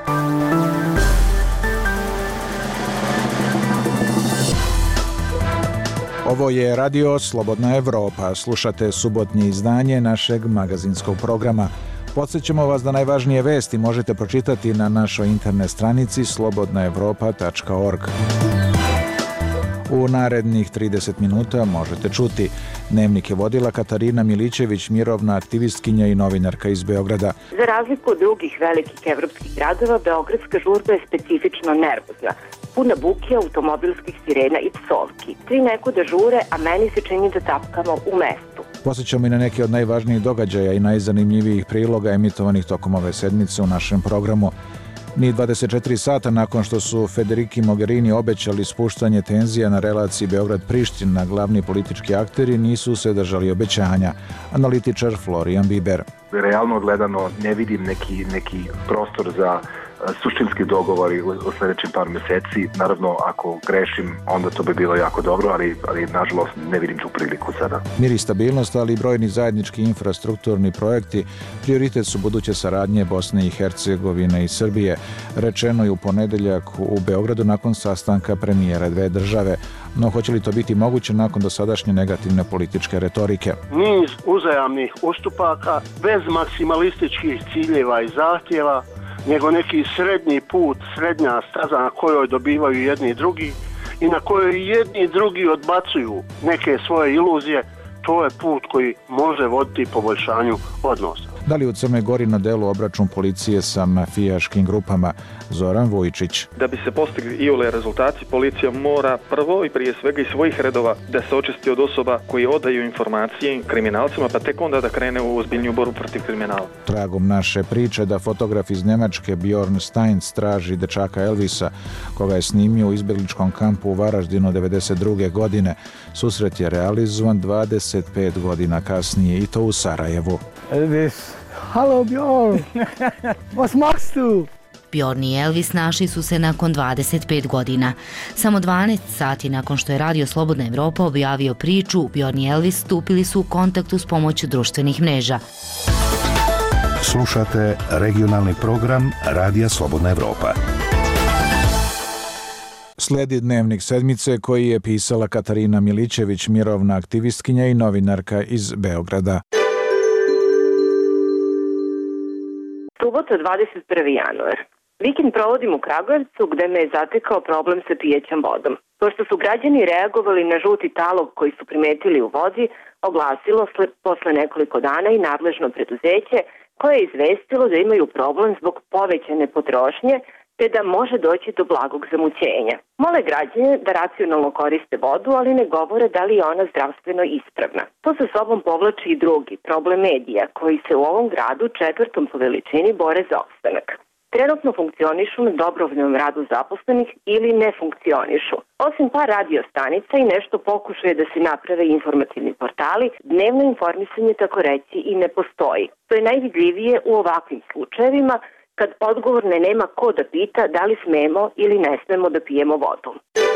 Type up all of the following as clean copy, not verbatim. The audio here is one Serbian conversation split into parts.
Ovo je Radio Slobodna Evropa. Slušate subotnje izdanje našeg magazinskog programa. Podsjećamo vas da najvažnije vesti možete pročitati na našoj internet stranici slobodnaevropa.org. U narednih 30 minuta možete čuti: dnevnik je vodila Katarina Milićević, mirovna aktivistkinja i novinarka iz Beograda. Za razliku od drugih velikih evropskih gradova, beogradska žurba je specifično nervozna, puna buke, automobilskih sirena i psovki. Svi nekuda žure, a meni se čini da tapkamo u mestu. Posjećamo i na neke od najvažnijih događaja i najzanimljivijih priloga emitovanih tokom ove sedmice u našem programu. Ni 24 sata nakon što su Federici Mogherini obećali spuštanje tenzija na relaciji Beograd-Priština, glavni politički akteri nisu se držali obećanja. Analitičar Florian Biber. Realno gledano ne vidim neki prostor za suštinski dogovori u sljedećim par mjeseci. Naravno, ako grešim, onda to bi bilo jako dobro, ali nažalost ne vidim tu priliku sada. Mir i stabilnost, ali i brojni zajednički infrastrukturni projekti prioritet su buduće saradnje Bosne i Hercegovine i Srbije, rečeno je u ponedeljak u Beogradu nakon sastanka premijera dve države. No, hoće li to biti moguće nakon dosadašnje negativne političke retorike? Niz uzajamnih ustupaka, bez maksimalističkih ciljeva i zahtjeva, nego neki srednji put, srednja staza na kojoj dobivaju jedni i drugi i na kojoj jedni i drugi odbacuju neke svoje iluzije, to je put koji može voditi poboljšanju odnosa. Da li u Crnoj Gori na delu obračun policije sa mafijaškim grupama? Zoran Vujičić. Da bi se postigli iole rezultati, policija mora prvo i prije svega iz svojih redova da se očisti od osoba koji odaju informacije kriminalcima, pa tek onda da krene u ozbiljniju borbu protiv kriminala. Tragom naše priče da fotograf iz Njemačke Bjorn Steins traži dečaka Elvisa, koga je snimio u izbjegličkom kampu u Varaždinu 1992. godine. Susret je realizovan 25 godina kasnije i to u Sarajevu. Elvis, halo Bjorn, was machst du? Bjorn i Elvis našli su se nakon 25 godina. Samo 12 sati nakon što je Radio Slobodna Evropa objavio priču, Bjorn i Elvis stupili su u kontaktu s pomoću društvenih mreža. Slušate regionalni program Radija Slobodna Evropa. Slijedi dnevnik sedmice koji je pisala Katarina Milićević, mirovna aktivistkinja i novinarka iz Beograda. Subota 21. januar. Vikend provodim u Kragujevcu gde me je zatekao problem sa pijećom vodom. Pošto su građani reagovali na žuti talog koji su primetili u vodi, oglasilo posle nekoliko dana i nadležno preduzeće koje je izvestilo da imaju problem zbog povećane potrošnje te da može doći do blagog zamućenja. Mole građane da racionalno koriste vodu, ali ne govore da li je ona zdravstveno ispravna. To sa sobom povlači i drugi problem medija koji se u ovom gradu četvrtom po veličini bore za opstanak. Trenutno funkcionišu na dobrovoljnom radu zaposlenih ili ne funkcionišu. Osim par radio stanica i nešto pokušaje da se naprave informativni portali, dnevno informisanje tako reći i ne postoji. To je najvidljivije u ovakvim slučajevima kad odgovorne nema ko da pita da li smemo ili ne smemo da pijemo vodu.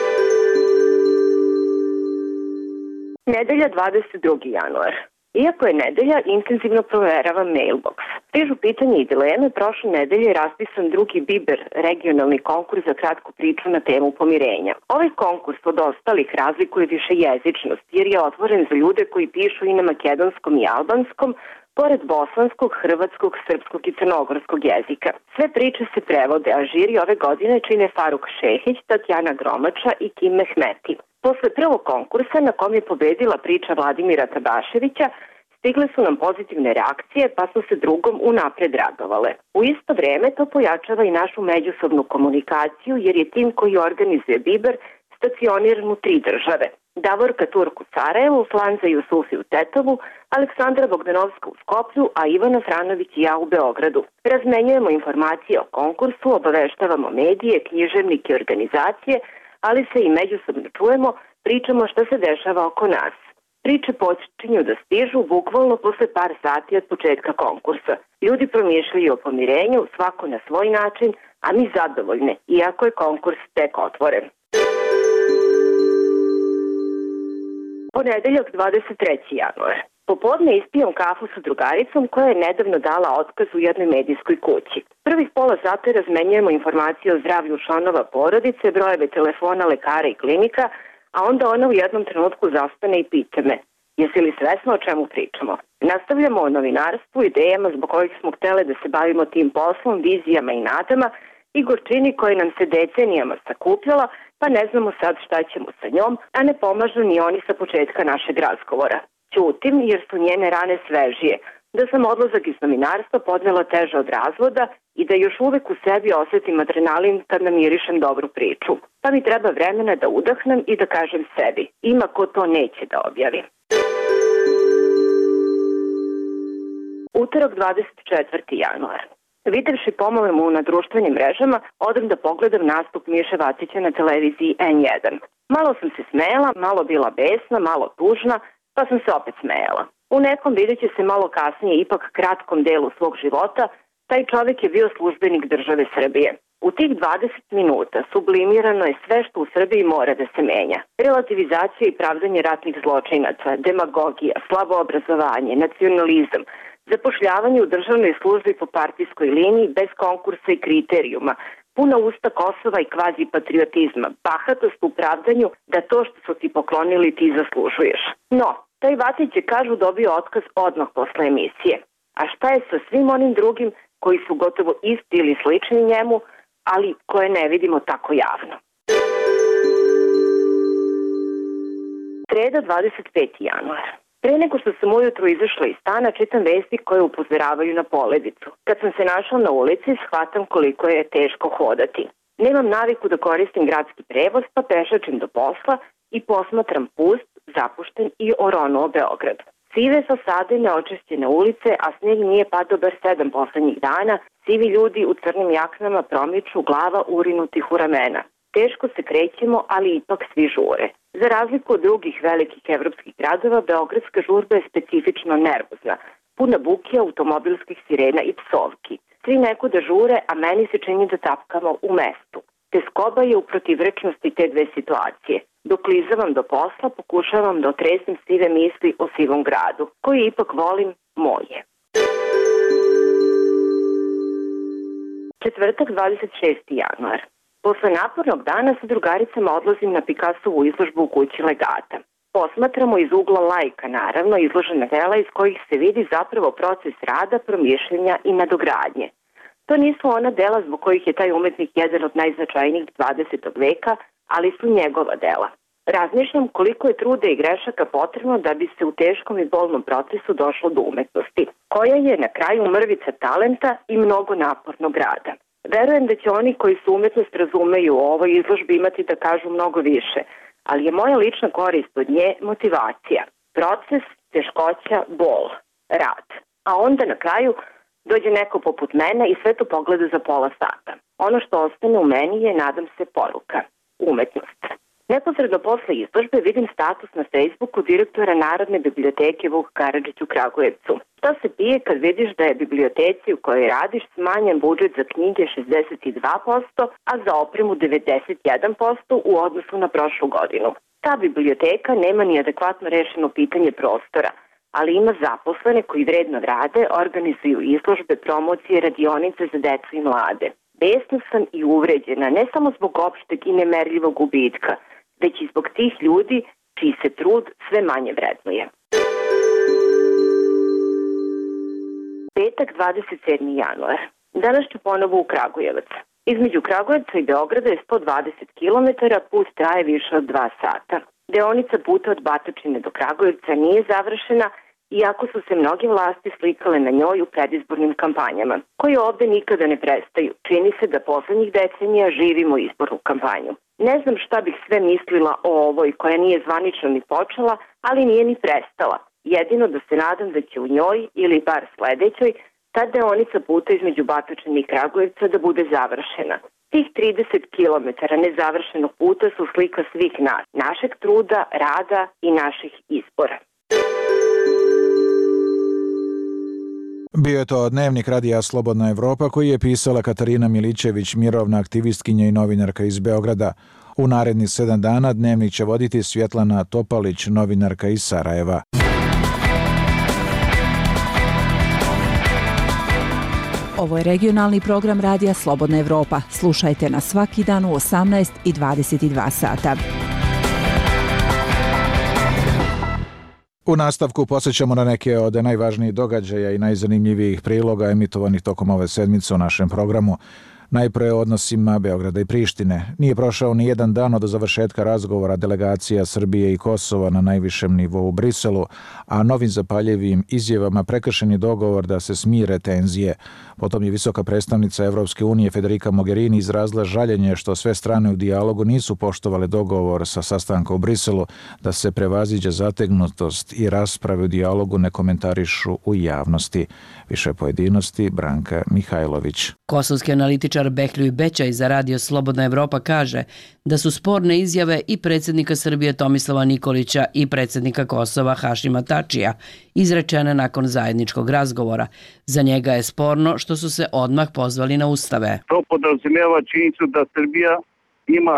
Nedelja 22. januar. Iako je nedelja, intenzivno proveravam mailbox. Stižu pitanje i dileme, prošle nedelje je raspisan drugi Biber, regionalni konkurs za kratku priču na temu pomirenja. Ovaj konkurs od ostalih razlikuje više jezičnost, jer je otvoren za ljude koji pišu i na makedonskom i albanskom, pored bosanskog, hrvatskog, srpskog i crnogorskog jezika. Sve priče se prevode, a žiri ove godine čine Faruk Šehić, Tatjana Gromača i Kim Mehmeti. Posle prvog konkursa na kom je pobedila priča Vladimira Tabaševića, stigle su nam pozitivne reakcije, pa smo se drugom unapred radovale. U isto vreme to pojačava i našu međusobnu komunikaciju, jer je tim koji organizuje Biber stacioniran u 3 države. Davorka Turk u Sarajevu, Flanza Jusufi u Tetovu, Aleksandra Bogdanovska u Skoplju, a Ivana Franović i ja u Beogradu. Razmenjujemo informacije o konkursu, obaveštavamo medije, književnike i organizacije, ali se i međusobno čujemo, pričamo šta se dešava oko nas. Priče počinju da stižu bukvalno posle par sati od početka konkursa. Ljudi promišljaju o pomirenju, svako na svoj način, a mi zadovoljne, iako je konkurs tek otvoren. Ponedeljak 23. januar. Popodne ispijam kafu sa drugaricom koja je nedavno dala otkaz u jednoj medijskoj kući. Prvih pola sata razmenjujemo informacije o zdravlju članova porodice, brojeve telefona, lekara i klinika, a onda ona u jednom trenutku zastane i pita me: jesi li svesna o čemu pričamo? Nastavljamo o novinarstvu, idejama zbog kojih smo htjeli da se bavimo tim poslom, vizijama i nadama i gorčini koje nam se decenijama sakupljala, pa ne znamo sad šta ćemo sa njom, a ne pomažu ni oni sa početka našeg razgovora. Ćutim jer su njene rane svežije, da sam odlazak iz novinarstva podnela teže od razvoda i da još uvek u sebi osjetim adrenalin kad namirišem dobru priču. Pa mi treba vremena da udahnem i da kažem sebi: ima ko to neće da objavi. Utorak 24. januar. Videvši pomalu na društvenim mrežama, odem da pogledam nastup Miše Vacića na televiziji N1. Malo sam se smejala, malo bila besna, malo tužna, pa sam se opet smejala. U nekom videći se malo kasnije ipak kratkom delu svog života, taj čovjek je bio službenik države Srbije. U tih 20 minuta sublimirano je sve što u Srbiji mora da se menja. Relativizacija i pravdanje ratnih zločinaca, demagogija, slabo obrazovanje, nacionalizam, zapošljavanje u državnoj službi po partijskoj liniji bez konkursa i kriterijuma, puna usta Kosova i kvazi patriotizma, bahatost u pravdanju da to što su ti poklonili ti zaslužuješ. No, taj Vacić je, kažu, dobio otkaz odmah posle emisije. A šta je sa svim onim drugim koji su gotovo isti ili slični njemu, ali koje ne vidimo tako javno? Sreda 25. januar. Pre nego što sam ujutru izašla iz stana, čitam vesti koje upozoravaju na poledicu. Kad sam se našla na ulici, shvatam koliko je teško hodati. Nemam naviku da koristim gradski prevoz, pa pešačim do posla i posmatram pust, zapušten i oronuo Beograd. Sive fasade, neočišćene ulice, a sneg nije padao bar 7 poslednjih dana, sivi ljudi u crnim jaknama promiču, glava urinutih u ramena. Teško se krećemo, ali ipak svi žure. Za razliku od drugih velikih evropskih gradova, beogradska žurba je specifično nervozna, puna buke, automobilskih sirena i psovki. Svi nekuda žure, a meni se čini da tapkamo u mestu. Teskoba je u protivrečnosti te dve situacije. Dok klizavam do posla, pokušavam da otresem sive misli o sivom gradu, koji ipak volim, moje. Četvrtak 26. januar. Posle napornog dana sa drugaricama odlazim na Picassovu izložbu u kući Legata. Posmatramo iz ugla laika, naravno, izložena dela iz kojih se vidi zapravo proces rada, promišljenja i nadogradnje. To nisu ona dela zbog kojih je taj umetnik jedan od najznačajnijih 20. veka, ali su njegova dela. Razmišljam koliko je truda i grešaka potrebno da bi se u teškom i bolnom procesu došlo do umetnosti, koja je na kraju mrvica talenta i mnogo napornog rada. Verujem da će oni koji su umetnost razumeju o ovoj izložbi imati da kažu mnogo više, ali je moja lična korist od nje motivacija, proces, teškoća, bol, rad. A onda na kraju dođe neko poput mene i sve to pogleda za pola sata. Ono što ostane u meni je, nadam se, poruka, umetnost. Neposredno posle izložbe vidim status na Facebooku direktora Narodne biblioteke Vuk Karadžić u Kragujevcu. Šta se pije kad vidiš da je biblioteci u kojoj radiš smanjen budžet za knjige 62%, a za opremu 91% u odnosu na prošlu godinu. Ta biblioteka nema ni adekvatno rešeno pitanje prostora, ali ima zaposlene koji vredno rade, organizuju izložbe, promocije, radionice za decu i mlade. Besna sam i uvređena, ne samo zbog opšteg i nemerljivog gubitka, već i zbog tih ljudi čiji se trud sve manje vrednuje. Petak 27. januar. Danas ću ponovo u Kragujevac. Između Kragujevca i Beograda je 120 km, put traje više od 2 sata. Deonica puta od Batočine do Kragujevca nije završena, iako su se mnoge vlasti slikale na njoj u predizbornim kampanjama, koje ovde nikada ne prestaju. Čini se da poslednjih decenija živimo izbornu kampanju. Ne znam šta bih sve mislila o ovoj koja nije zvanično ni počela, ali nije ni prestala. Jedino da se nadam da će u njoj, ili bar sledećoj, ta deonica puta između Batočine i Kragujevca da bude završena. Tih 30 km nezavršenog puta su slika svih nas, našeg truda, rada i naših izbora. Bio je to dnevnik Radija Slobodna Evropa koji je pisala Katarina Milićević, mirovna aktivistkinja i novinarka iz Beograda. U narednih 7 dana dnevnik će voditi Svjetlana Topalić, novinarka iz Sarajeva. Ovo je regionalni program Radija Slobodna Evropa. Slušajte nas svaki dan u 18 i 22 sata. U nastavku posjećamo na neke od najvažnijih događaja i najzanimljivijih priloga emitovanih tokom ove sedmice u našem programu. Najpre o odnosima Beograda i Prištine. Nije prošao ni jedan dan od završetka razgovora delegacija Srbije i Kosova na najvišem nivou u Briselu, a novim zapaljivim izjavama prekršen je dogovor da se smire tenzije. Potom je visoka predstavnica Evropske unije Federica Mogherini izrazila žaljenje što sve strane u dijalogu nisu poštovale dogovor sa sastanka u Briselu, da se prevaziđe zategnutost i rasprave u dijalogu ne komentarišu u javnosti. Više pojedinosti Branka Mihajlović. Kosovski analitičar Behljuj Bećaj za Radio Slobodna Evropa kaže da su sporne izjave i predsjednika Srbije Tomislava Nikolića i predsjednika Kosova Hašima Tačija izrečene nakon zajedničkog razgovora. Za njega je sporno što su se odmah pozvali na ustave. To podrazumijeva činjenicu da Srbija ima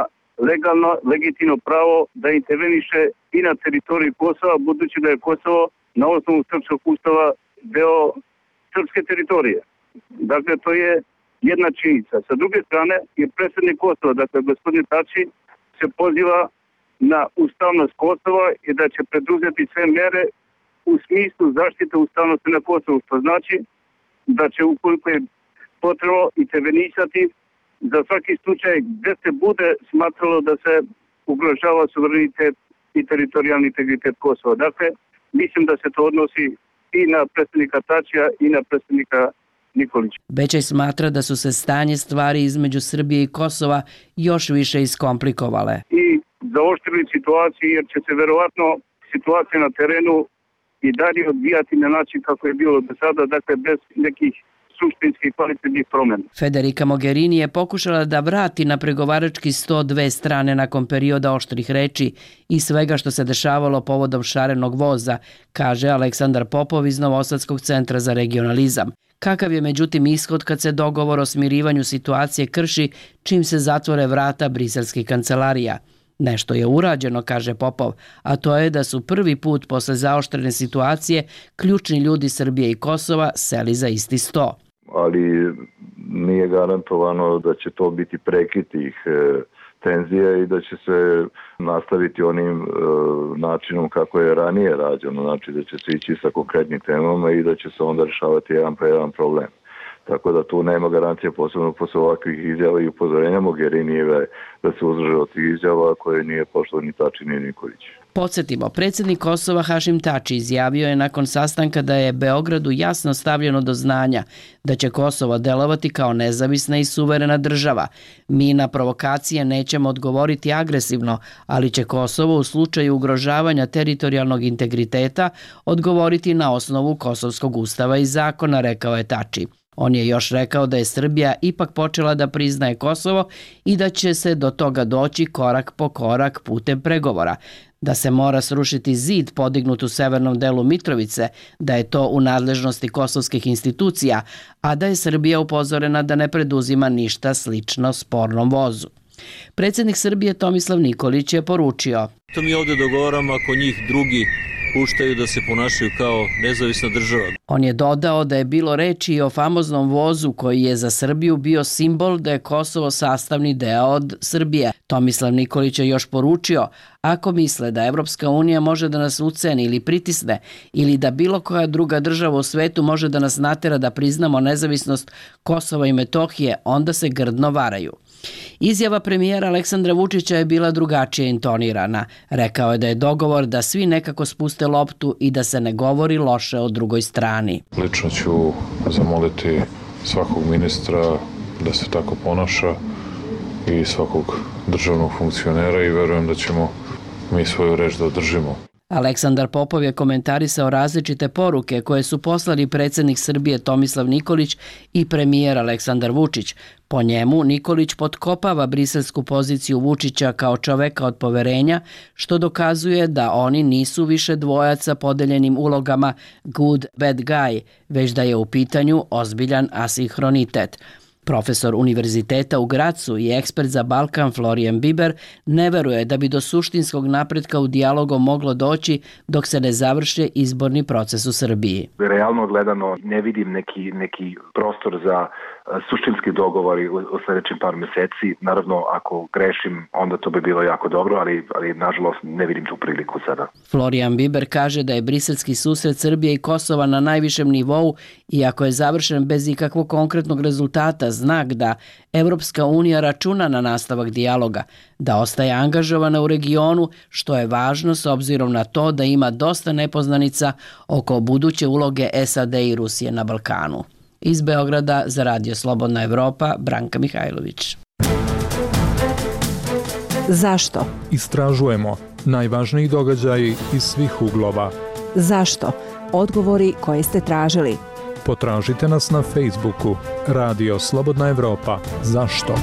legitimno pravo da interveniše i na teritoriji Kosova, budući da je Kosovo na osnovu srpskog ustava deo srpske teritorije. Dakle, to je jedna činjenica. Sa druge strane je predsjednik Kosova, dakle gospodin Tači, se poziva na ustavnost Kosova i da će preduzeti sve mere u smislu zaštite ustavnosti na Kosovu, što znači da će, ukoliko je potrebno, intervenisati za svaki slučaj gdje se bude smatralo da se ugrožava suverenitet i teritorijalni integritet Kosova. Dakle, mislim da se to odnosi i na predsjednika Tačija i na predsjednika Nikolića. Bećaj smatra da su se stanje stvari između Srbije i Kosova još više iskomplikovale. I zaoštrili situaciju jer će se verovatno situacija na terenu i dalje odvijati na način kako je bilo do sada, dakle bez nekih suštinskih kvalitetnih promjena. Federica Mogherini je pokušala da vrati na pregovarački sto dve strane nakon perioda oštrih reči i svega što se dešavalo povodom šarenog voza, kaže Aleksandar Popov iz Novosadskog centra za regionalizam. Kakav je međutim ishod kad se dogovor o smirivanju situacije krši čim se zatvore vrata briselskih kancelarija? Nešto je urađeno, kaže Popov, a to je da su prvi put posle zaoštrene situacije ključni ljudi Srbije i Kosova seli za isti sto. Ali nije garantovano da će to biti prekid tih tenzija i da će se nastaviti onim načinom kako je ranije rađeno, znači da će se ići sa konkretnim temama i da će se onda rešavati jedan po jedan problem. Tako da tu nema garancije, posebno posle ovakvih izjava i upozorenja Mogherinijeve da se uzdrže od tih izjava koje nije poštovao ni Tači ni Nikolić. Podsjetimo, predsjednik Kosova Hašim Tači izjavio je nakon sastanka da je Beogradu jasno stavljeno do znanja da će Kosovo delovati kao nezavisna i suverena država. Mi na provokacije nećemo odgovoriti agresivno, ali će Kosovo u slučaju ugrožavanja teritorijalnog integriteta odgovoriti na osnovu Kosovskog ustava i zakona, rekao je Tači. On je još rekao da je Srbija ipak počela da priznaje Kosovo i da će se do toga doći korak po korak putem pregovora, da se mora srušiti zid podignut u severnom delu Mitrovice, da je to u nadležnosti kosovskih institucija, a da je Srbija upozorena da ne preduzima ništa slično spornom vozu. Predsjednik Srbije Tomislav Nikolić je poručio: To mi ovdje dogovaramo ako njih drugi puštaju da se ponašaju kao nezavisna država. On je dodao da je bilo reči i o famoznom vozu koji je za Srbiju bio simbol da je Kosovo sastavni deo od Srbije. Tomislav Nikolić je još poručio: ako misle da Evropska unija može da nas uceni ili pritisne ili da bilo koja druga država u svetu može da nas natera da priznamo nezavisnost Kosova i Metohije, onda se grdno varaju. Izjava premijera Aleksandra Vučića je bila drugačije intonirana. Rekao je da je dogovor da svi nekako spuste loptu i da se ne govori loše o drugoj strani. Lično ću zamoliti svakog ministra da se tako ponaša i svakog državnog funkcionera i verujem da ćemo mi svoju reč da održimo. Aleksandar Popov je komentarisao različite poruke koje su poslali predsjednik Srbije Tomislav Nikolić i premijer Aleksandar Vučić. Po njemu, Nikolić potkopava briselsku poziciju Vučića kao čoveka od poverenja, što dokazuje da oni nisu više dvojac sa podeljenim ulogama good, bad guy, već da je u pitanju ozbiljan asinhronitet. Profesor univerziteta u Gracu i ekspert za Balkan Florian Biber ne veruje da bi do suštinskog napretka u dijalogu moglo doći dok se ne završi izborni proces u Srbiji. Realno gledano ne vidim neki prostor za suštinski dogovori u sljedećim par mjeseci. Naravno, ako grešim, onda to bi bilo jako dobro, ali nažalost ne vidim tu priliku sada. Florian Biber kaže da je briselski susret Srbije i Kosova na najvišem nivou, iako je završen bez ikakvog konkretnog rezultata, znak da Evropska unija računa na nastavak dijaloga, da ostaje angažovana u regionu, što je važno s obzirom na to da ima dosta nepoznanica oko buduće uloge SAD i Rusije na Balkanu. Iz Beograda za Radio Slobodna Evropa, Branka Mihajlović. Zašto? Istražujemo najvažniji događaji iz svih uglova. Zašto? Odgovori koje ste tražili. Potražite nas na Facebooku Radio Slobodna Evropa. Zašto?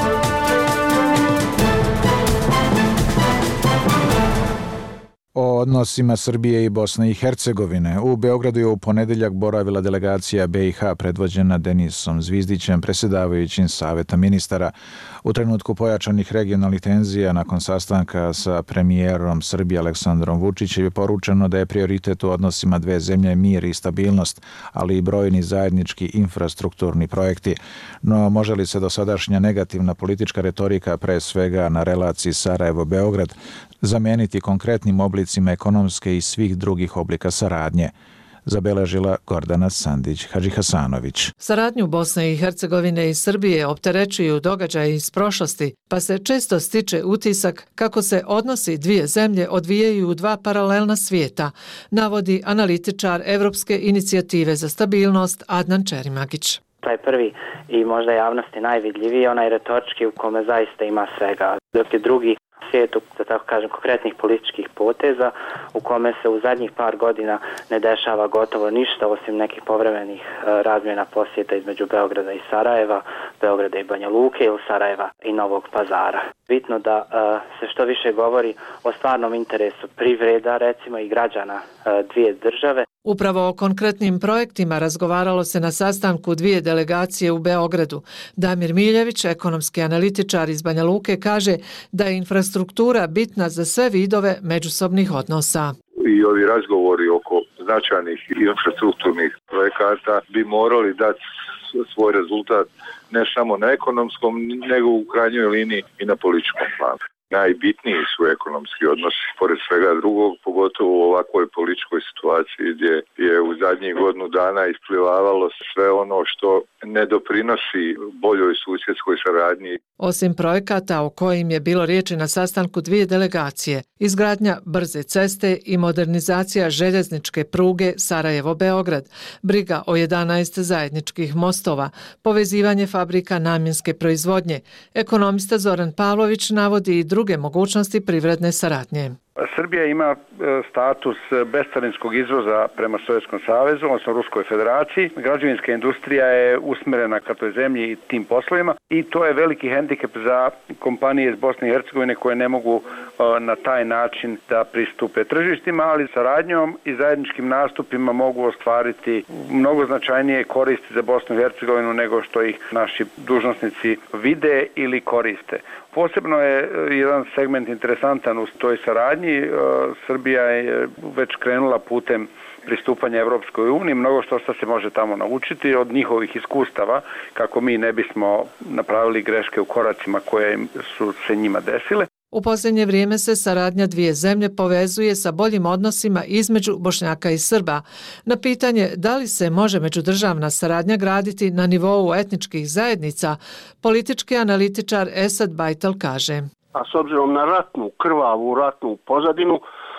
O odnosima Srbije i Bosne i Hercegovine. U Beogradu je u ponedeljak boravila delegacija BiH predvođena Denisom Zvizdićem, predsjedavajućim Saveta ministara. U trenutku pojačanih regionalnih tenzija nakon sastanka sa premijerom Srbije Aleksandrom Vučićem je poručeno da je prioritet u odnosima dve zemlje mir i stabilnost, ali i brojni zajednički infrastrukturni projekti. No može li se dosadašnja negativna politička retorika, pre svega na relaciji Sarajevo-Beograd, zameniti konkretnim oblicima ekonomske i svih drugih oblika saradnje, zabeležila Gordana Sandić-Hadžihasanović. Saradnju Bosne i Hercegovine i Srbije opterećuju događaji iz prošlosti, pa se često stiče utisak kako se odnosi dvije zemlje odvijaju u dva paralelna svijeta, navodi analitičar Evropske inicijative za stabilnost Adnan Čerimagić. Taj prvi i možda javnosti najvidljiviji, onaj retorički u kome zaista ima svega, dok je drugi svijetu, da tako kažem, konkretnih političkih poteza u kome se u zadnjih par godina ne dešava gotovo ništa osim nekih povremenih razmjena posjeta između Beograda i Sarajeva, Beograda i Banja Luke ili Sarajeva i Novog Pazara. Bitno da se što više govori o stvarnom interesu privreda, recimo i građana dvije države. Upravo o konkretnim projektima razgovaralo se na sastanku dvije delegacije u Beogradu. Damir Miljević, ekonomski analitičar iz Banja Luke, kaže da je infrastruktura bitna za sve vidove međusobnih odnosa. I ovi razgovori oko značajnih infrastrukturnih projekata bi morali dati svoj rezultat ne samo na ekonomskom, nego u krajnjoj liniji i na političkom planu. Najbitniji su ekonomski odnosi, pored svega drugog, pogotovo u ovakvoj političkoj situaciji gdje je u zadnjih godinu dana isplivavalo sve ono što ne doprinosi boljoj susjedskoj saradnji. Osim projekata o kojim je bilo riječi na sastanku dvije delegacije, izgradnja brze ceste i modernizacija željezničke pruge Sarajevo-Beograd, briga o 11 zajedničkih mostova, povezivanje fabrika namjenske proizvodnje, ekonomista Zoran Pavlović navodi i druge mogućnosti privredne saradnje. Srbija ima status bescarinskog izvoza prema Sovjetskom savezu, odnosno Ruskoj federaciji. Građevinska industrija je usmjerena ka toj zemlji i tim poslovima i to je veliki hendikep za kompanije iz Bosne i Hercegovine koje ne mogu na taj način da pristupe tržištima, ali saradnjom i zajedničkim nastupima mogu ostvariti mnogo značajnije koristi za Bosnu i Hercegovinu nego što ih naši dužnosnici vide ili koriste. Posebno je jedan segment interesantan u toj saradnji. Srbija je već krenula putem pristupanja Evropskoj uniji, mnogo što se može tamo naučiti od njihovih iskustava kako mi ne bismo napravili greške u koracima koje su se njima desile. U posljednje vrijeme se saradnja dvije zemlje povezuje sa boljim odnosima između Bošnjaka i Srba. Na pitanje da li se može međudržavna saradnja graditi na nivou etničkih zajednica, politički analitičar Esad Bajtal kaže. A s obzirom na krvavu ratnu pozadinu,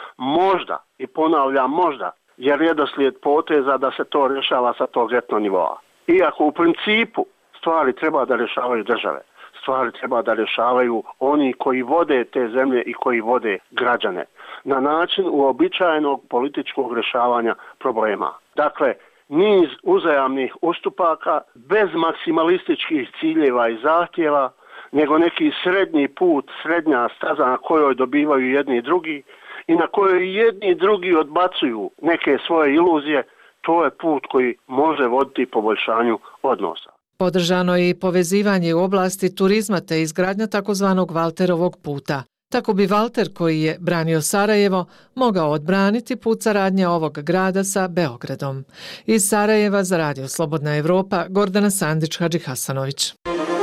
možda, i ponavljam možda, je redoslijed poteza da se to rješava sa tog etno nivoa. Iako u principu stvari treba da rješavaju države. Stvari treba da rješavaju oni koji vode te zemlje i koji vode građane na način uobičajenog političkog rješavanja problema. Dakle, niz uzajamnih ustupaka bez maksimalističkih ciljeva i zahtjeva, nego neki srednji put, srednja staza na kojoj dobivaju jedni i drugi i na kojoj jedni i drugi odbacuju neke svoje iluzije, to je put koji može voditi poboljšanju odnosa. Podržano je i povezivanje u oblasti turizma te izgradnja takozvanog Valterovog puta. Tako bi Valter, koji je branio Sarajevo, mogao odbraniti put saradnje ovog grada sa Beogradom. Iz Sarajeva za Radio Slobodna Evropa, Gordana Sandić-Hadžihasanović.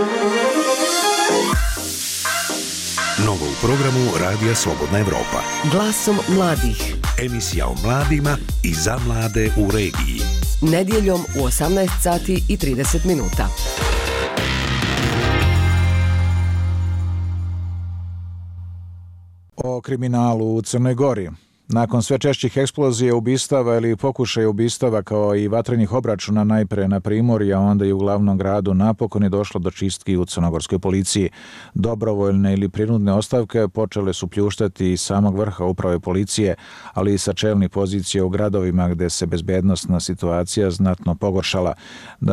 Novo u programu Radija Slobodna Evropa. Glasom mladih. Emisija o mladima i za mlade u regiji. Nedjeljom u 18 sati i 30 minuta. O kriminalu u Crnoj Gori. Nakon sve češćih eksplozija, ubistava ili pokušaja ubistava kao i vatrenih obračuna najpre na Primorju, a onda i u glavnom gradu, napokon je došlo do čistki u crnogorskoj policiji. Dobrovoljne ili prinudne ostavke počele su pljuštati iz samog vrha uprave policije, ali i sa čelnih pozicija u gradovima gde se bezbednosna situacija znatno pogoršala. Da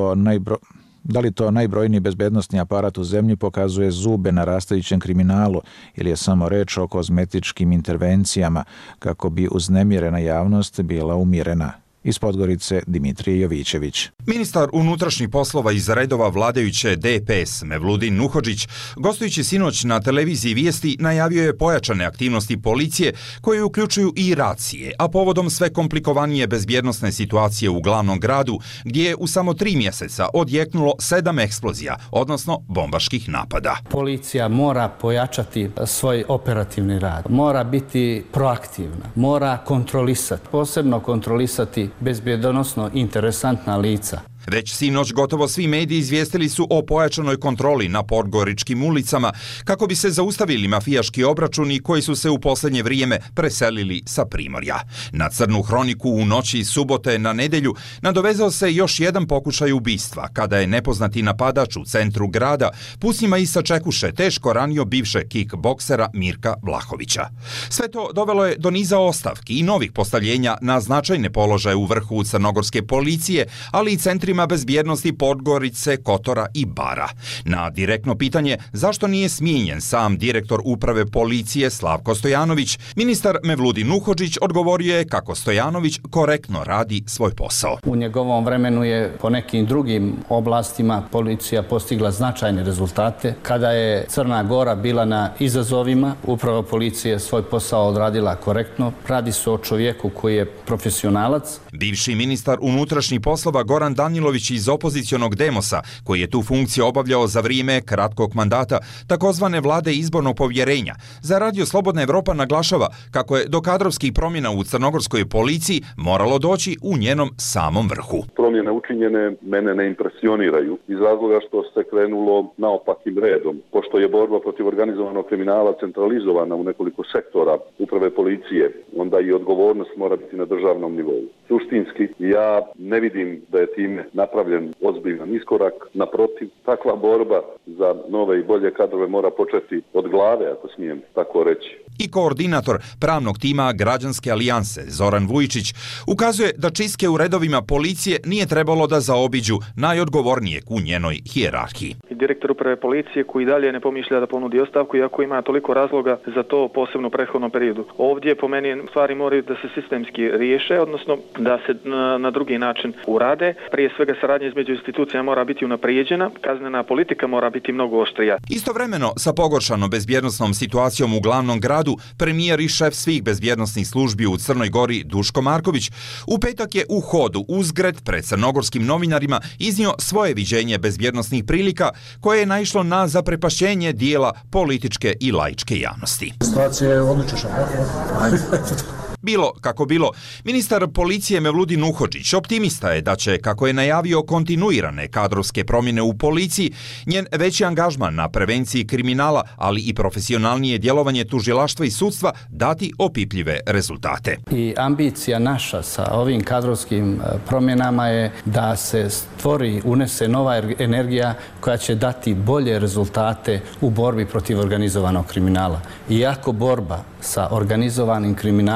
li to najbrojniji bezbednosni aparat u zemlji pokazuje zube na rastajućem kriminalu ili je samo reč o kozmetičkim intervencijama kako bi uznemirena javnost bila umirena? Iz Podgorice Dimitrije Jovićević. Ministar unutrašnjih poslova iz redova vladajuće DPS Mevludin Nuhodžić, gostujući sinoć na televiziji Vijesti, najavio je pojačane aktivnosti policije koje uključuju i racije, a povodom sve komplikovanije bezbjednosne situacije u glavnom gradu, gdje je u samo 3 mjeseca odjeknulo 7 eksplozija, odnosno bombaških napada. Policija mora pojačati svoj operativni rad, mora biti proaktivna, mora kontrolisati, posebno kontrolisati bezbjedonosno interesantna lica. Već sinoć gotovo svi mediji izvijestili su o pojačanoj kontroli na podgoričkim ulicama kako bi se zaustavili mafijaški obračuni koji su se u posljednje vrijeme preselili sa Primorja. Na crnu hroniku u noći subote na nedjelju nadovezao se još jedan pokušaj ubistva kada je nepoznati napadač u centru grada pucnjima iz sačekuše teško ranio bivšeg kickboksera Mirka Vlahovića. Sve to dovelo je do niza ostavki i novih postavljenja na značajne položaje u vrhu crnogorske policije, ali i centrima bezbjednosti Podgorice, Kotora i Bara. Na direktno pitanje zašto nije smijenjen sam direktor uprave policije Slavko Stojanović, ministar Mevludin Nuhodžić odgovorio je kako Stojanović korektno radi svoj posao. U njegovom vremenu je po nekim drugim oblastima policija postigla značajne rezultate. Kada je Crna Gora bila na izazovima, uprava policije svoj posao odradila korektno. Radi se o čovjeku koji je profesionalac. Bivši ministar unutrašnjih poslova Goran Danilović iz opozicionog Demosa, koji je tu funkciju obavljao za vrijeme kratkog mandata takozvane vlade izbornog povjerenja, za Radio Slobodna Evropa naglašava kako je do kadrovskih promjena u crnogorskoj policiji moralo doći u njenom samom vrhu. Promjene učinjene mene ne impresioniraju iz razloga što se krenulo naopakim redom. Pošto je borba protiv organizovanog kriminala centralizovana u nekoliko sektora uprave policije, onda i odgovornost mora biti na državnom nivou. Suštinski, ja ne vidim da je time napravljen ozbiljan iskorak. Naprotiv, takva borba za nove i bolje kadrove mora početi od glave, ako smijem tako reći. I koordinator pravnog tima Građanske alijanse Zoran Vujičić ukazuje da čistke u redovima policije nije trebalo da zaobiđu najodgovornijeg u njenoj hijerarhiji. Direktor uprave policije koji dalje ne pomišlja da ponudi ostavku, iako ima toliko razloga za to posebno u prethodnom periodu. Ovdje po meni stvari moraju da se sistemski riješe, odnosno da se na drugi način urade. Prije svega saradnja između institucija mora biti unaprijeđena, kaznena politika mora biti mnogo oštrija. Istovremeno sa pogoršanom bezbjednosnom situacijom u glavnom gradu, premijer i šef svih bezbjednosnih službi u Crnoj Gori Duško Marković u petak je u hodu uzgred pred crnogorskim novinarima iznio svoje viđenje bezbjednosnih prilika koje je naišlo na zaprepašćenje dijela političke i laičke javnosti. Situacija je odlična. Bilo kako bilo, ministar policije Mevludin Nuhodžić optimista je da će, kako je najavio kontinuirane kadrovske promjene u policiji, njen veći angažman na prevenciji kriminala, ali i profesionalnije djelovanje tužilaštva i sudstva dati opipljive rezultate. I ambicija naša sa ovim kadrovskim promjenama je da se stvori, unese nova energija koja će dati bolje rezultate u borbi protiv organizovanog kriminala. Iako borba sa organizovanim kriminalom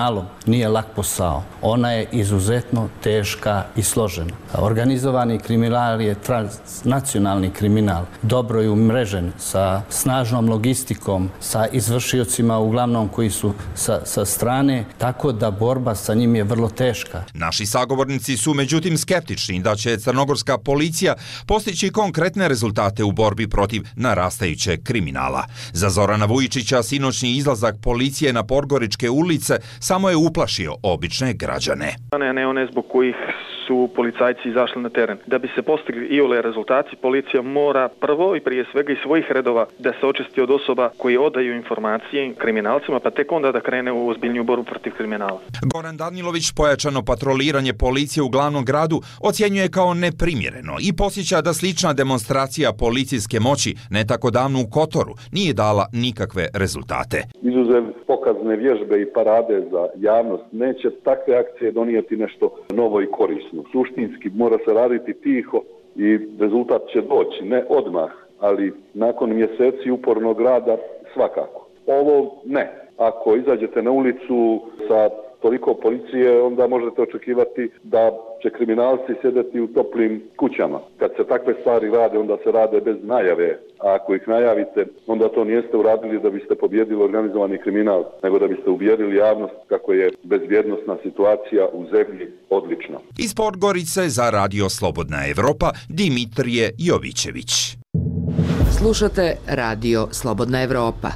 nije lak posao. Ona je izuzetno teška i složena. Organizovani kriminal je transnacionalni kriminal, dobro je umrežen sa snažnom logistikom, sa izvršiocima uglavnom koji su sa strane, tako da borba sa njim je vrlo teška. Naši sagovornici su međutim skeptični da će crnogorska policija postići konkretne rezultate u borbi protiv narastajućeg kriminala. Za Zorana Vujičića sinoćni izlazak policije na Podgoričke ulice samo je uplašio obične građane. Ne one zbog kojih su policajci izašli na teren. Da bi se postigli iole rezultati, policija mora prvo i prije svega iz svojih redova da se očisti od osoba koji odaju informacije kriminalcima, pa tek onda da krene u ozbiljniju borbu protiv kriminala. Goran Danilović pojačano patroliranje policije u glavnom gradu ocjenjuje kao neprimjereno i podsjeća da slična demonstracija policijske moći ne tako davno u Kotoru nije dala nikakve rezultate. Izuzev pokazne vježbe i parade za javnost neće takve akcije donijeti nešto novo i korisno. Suštinski mora se raditi tiho i rezultat će doći, ne odmah, ali nakon mjeseci upornog rada svakako. Ovo ne. Ako izađete na ulicu sa toliko policije, onda možete očekivati da će kriminalci sjedeti u toplim kućama. Kad se takve stvari rade, onda se rade bez najave. A ako ih najavite, onda to nijeste uradili da biste pobjedili organizovani kriminal, nego da biste uvjerili javnost kako je bezbjednosna situacija u zemlji odlična. Iz Podgorice za Radio Slobodna Evropa, Dimitrije Jovićević. Slušate Radio Slobodna Evropa.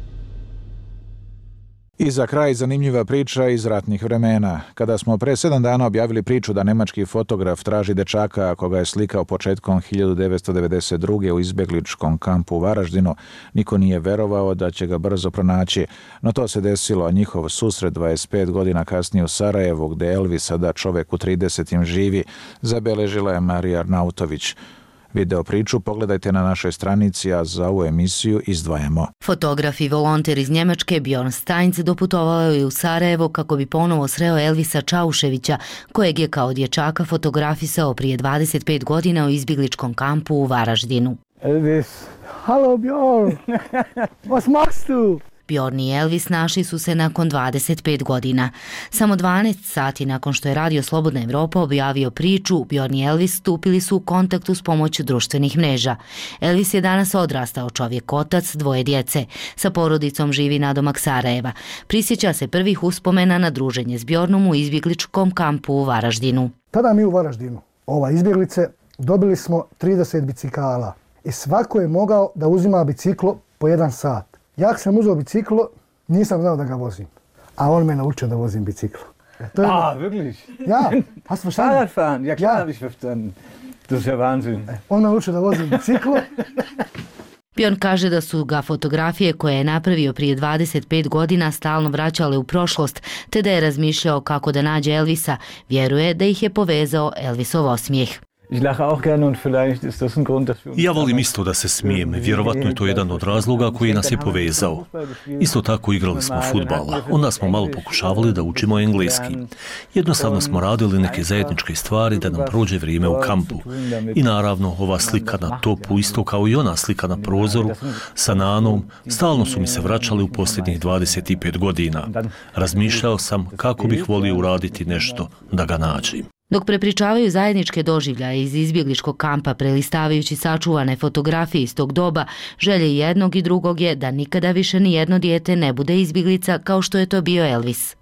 I za kraj zanimljiva priča iz ratnih vremena. Kada smo pre 7 dana objavili priču da nemački fotograf traži dečaka koga je slikao početkom 1992. u izbjegličkom kampu u Varaždinu, niko nije verovao da će ga brzo pronaći, no to se desilo, a njihov susret 25 godina kasnije u Sarajevu, gde Elvis, sada čovek u 30. živi, zabeležila je Marija Arnautović. Video priču pogledajte na našoj stranici, a za ovu emisiju izdvajamo. Fotograf i volonter iz Njemačke Bjorn Steinz doputovao je u Sarajevo kako bi ponovo sreo Elvisa Čauševića, kojeg je kao dječaka fotografisao prije 25 godina u izbjegličkom kampu u Varaždinu. Elvis, halo Bjorn, was machst du? Bjorn i Elvis našli su se nakon 25 godina. Samo 12 sati nakon što je Radio Slobodna Evropa objavio priču, Bjorn i Elvis stupili su u kontaktu s pomoću društvenih mreža. Elvis je danas odrastao čovjek, otac, 2 djece. Sa porodicom živi nadomak Sarajeva. Prisjeća se prvih uspomena na druženje s Bjornom u izbjegličkom kampu u Varaždinu. Tada mi u Varaždinu, izbjeglice, dobili smo 30 bicikala i svako je mogao da uzima biciklo po 1 sat. Ja sam uzeo biciklo, nisam znao da ga vozim, a on me naučio da vozim biciklo. Wirklich? Ja, hast du verstanden? Fahrradfahren, ja klar, habe ich verstanden. Das ist ja Wahnsinn. On me naučio da vozim biciklo. Bjorn kaže da su ga fotografije koje je napravio prije 25 godina stalno vraćale u prošlost, te da je razmišljao kako da nađe Elvisa. Vjeruje da ih je povezao Elvisov osmijeh. Ja volim isto da se smijem, vjerovatno je to jedan od razloga koji nas je povezao. Isto tako igrali smo fudbala, onda smo malo pokušavali da učimo engleski. Jednostavno smo radili neke zajedničke stvari da nam prođe vrijeme u kampu. I naravno, ova slika na topu, isto kao i ona slika na prozoru, sa Nanom, stalno su mi se vraćali u posljednjih 25 godina. Razmišljao sam kako bih volio uraditi nešto da ga nađem. Dok prepričavaju zajedničke doživljaje iz izbjegličkog kampa prelistavajući sačuvane fotografije iz tog doba, želje jednog i drugog je da nikada više ni jedno dijete ne bude izbjeglica kao što je to bio Elvis.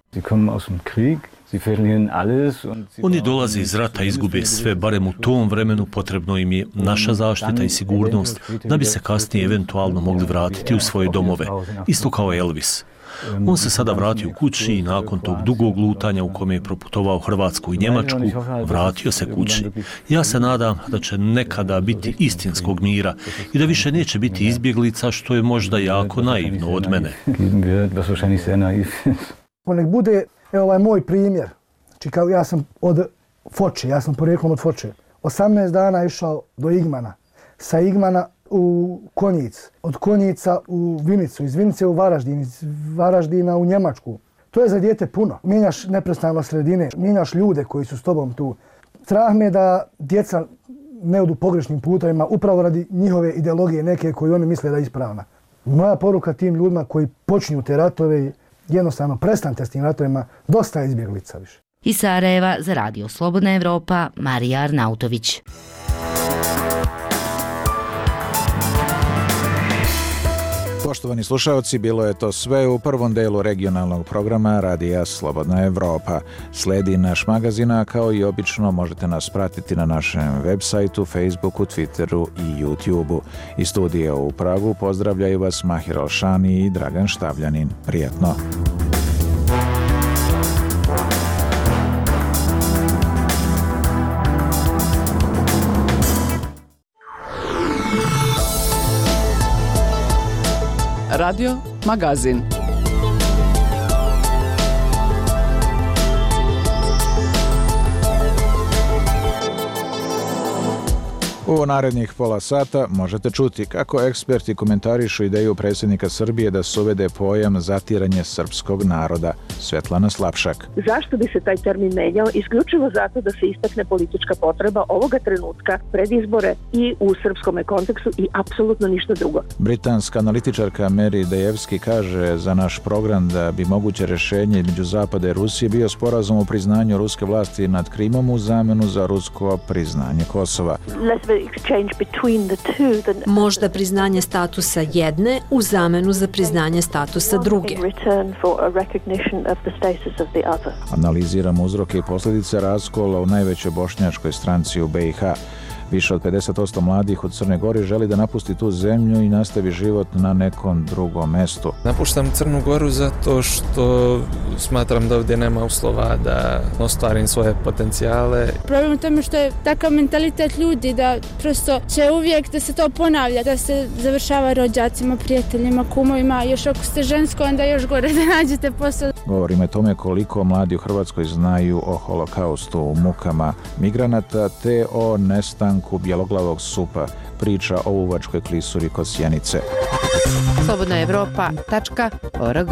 Oni dolaze iz rata, izgube sve, barem u tom vremenu potrebno im je naša zaštita i sigurnost da bi se kasnije eventualno mogli vratiti u svoje domove, isto kao Elvis. On se sada vratio kući i nakon tog dugog lutanja u kome je proputovao Hrvatsku i Njemačku, vratio se kući. Ja se nadam da će nekada biti istinskog mira i da više neće biti izbjeglica, što je možda jako naivno od mene. Nek bude, evo ovaj moj primjer, znači kao ja sam od Foče, ja sam porijeklom od Foče. 18 dana išao do Igmana, sa Igmana u Konjic, od Konjica u Vinicu, iz Vinice u Varaždin, iz Varaždina u Njemačku. To je za dijete puno. Mijenjaš neprestano sredine, mijenjaš ljude koji su s tobom tu. Strah me da djeca ne odu pogrešnim putovima upravo radi njihove ideologije neke koje oni misle da je ispravna. Moja poruka tim ljudima koji počinju te ratove, jednostavno prestanite s tim ratovima, dosta je izbjeglica više. Iz Sarajeva za Radio Slobodna Evropa, Marija Arnautović. Poštovani slušalci, bilo je to sve u prvom delu regionalnog programa Radija Slobodna Evropa. Sledi naš magazin, a kao i obično možete nas pratiti na našem web sajtu, Facebooku, Twitteru i YouTubeu. Iz studija u Pragu pozdravljaju vas Mahir Alšani i Dragan Štavljanin. Prijetno! Radio Magazin. U narednih pola sata možete čuti kako eksperti komentarišu ideju predsjednika Srbije da se uvede pojam zatiranje srpskog naroda. Svetlana Slapšak. Zašto bi se taj termin menjao? Isključivo zato da se istakne politička potreba ovoga trenutka pred izbore i u srpskom kontekstu i apsolutno ništa drugo. Britanska analitičarka Mary Dejevski kaže za naš program da bi moguće rješenje između Zapada i Rusije bio sporazum o priznanju ruske vlasti nad Krimom u zamenu za rusko priznanje Kosova. Možda priznanje statusa jedne u zamenu za priznanje statusa druge. Analiziramo uzroke i posljedice raskola u najvećoj bošnjačkoj stranci u BiH. Više od 50% mladih u Crnoj Gori želi da napusti tu zemlju i nastavi život na nekom drugom mestu. Napuštam Crnu Goru zato što smatram da ovdje nema uslova da ostvarim svoje potencijale. Problem u tome što je takav mentalitet ljudi da prosto će uvijek da se to ponavlja, da se završava rođacima, prijateljima, kumovima. Još ako ste žensko, onda još gore da nađete posao. Govorimo o tome koliko mladi u Hrvatskoj znaju o holokaustu, u mukama migranata te o nestanku bjeloglavog supa, priča o uvačkoj klisuri kod Sjenice. slobodnaevropa.org.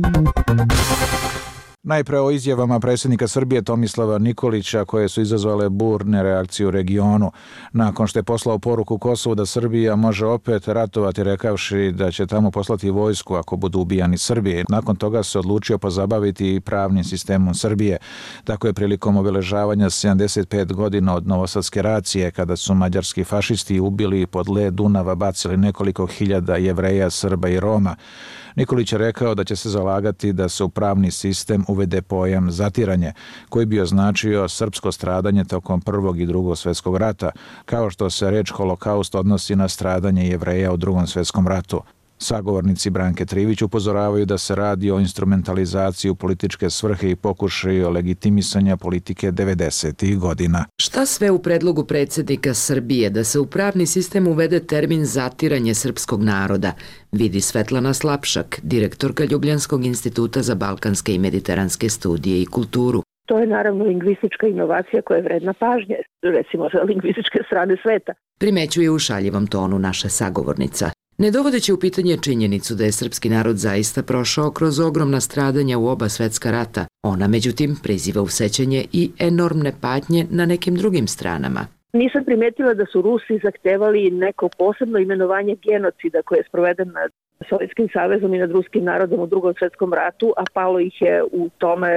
Najpre o izjavama predsjednika Srbije Tomislava Nikolića koje su izazvale burne reakcije u regionu. Nakon što je poslao poruku Kosovu da Srbija može opet ratovati rekavši da će tamo poslati vojsku ako budu ubijani Srbije. Nakon toga se odlučio pozabaviti i pravnim sistemom Srbije. Tako je prilikom obeležavanja 75 godina od Novosadske racije kada su mađarski fašisti ubili i pod led Dunava bacili nekoliko hiljada Jevreja, Srba i Roma. Nikolić je rekao da će se zalagati da se u pravni sistem uvede pojam zatiranje, koji bi označio srpsko stradanje tokom Prvog i Drugog svjetskog rata, kao što se reč holokaust odnosi na stradanje Jevreja u Drugom svjetskom ratu. Sagovornici Branke Trivić upozoravaju da se radi o instrumentalizaciji u političke svrhe i pokušaju legitimisanja politike 90. godina. Šta sve u predlogu predsjednika Srbije da se u pravni sistem uvede termin zatiranje srpskog naroda, vidi Svetlana Slapšak, direktorka Ljubljanskog instituta za balkanske i mediteranske studije i kulturu. To je naravno lingvistička inovacija koja je vredna pažnje, recimo za lingvističke strane sveta. Primećuje u šaljivom tonu naša sagovornica. Ne dovodeći u pitanje činjenicu da je srpski narod zaista prošao kroz ogromna stradanja u oba svetska rata, ona međutim priziva u sećanje i enormne patnje na nekim drugim stranama. Nisam primetila da su Rusi zahtevali neko posebno imenovanje genocida koje je sproveden nad Sovjetskim savezom i nad ruskim narodom u Drugom svjetskom ratu, a palo ih je u tome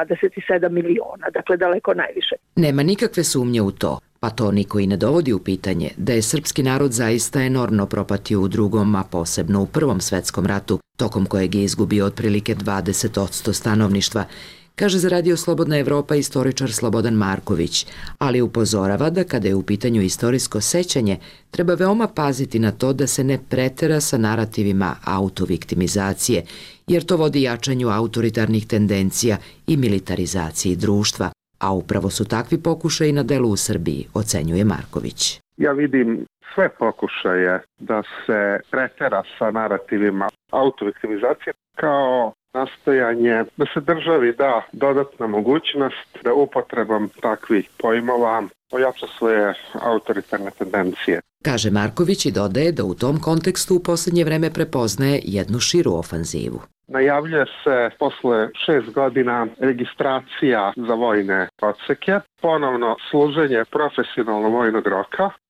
27 miliona, dakle daleko najviše. Nema nikakve sumnje u to, pa to niko i ne dovodi u pitanje, da je srpski narod zaista enormno propatio u Drugom, a posebno u Prvom svjetskom ratu, tokom kojeg je izgubio otprilike 20% stanovništva, kaže za Radio Slobodna Evropa istoričar Slobodan Marković, ali upozorava da kada je u pitanju istorijsko sećanje, treba veoma paziti na to da se ne pretera sa narativima autoviktimizacije, jer to vodi jačanju autoritarnih tendencija i militarizaciji društva. A upravo su takvi pokušaji na delu u Srbiji, ocenjuje Marković. Ja vidim sve pokušaje da se pretera sa narativima autoviktimizacije kao nastojanje da se državi da dodatna mogućnost da upotrebom takvih pojmova ojača svoje autoritarne tendencije. Kaže Marković i dodaje da u tom kontekstu u posljednje vreme prepoznaje jednu širu ofanzivu. Najavljuje se posle 6 godina registracija za vojne odseke, ponovno služenje profesionalno vojnog roka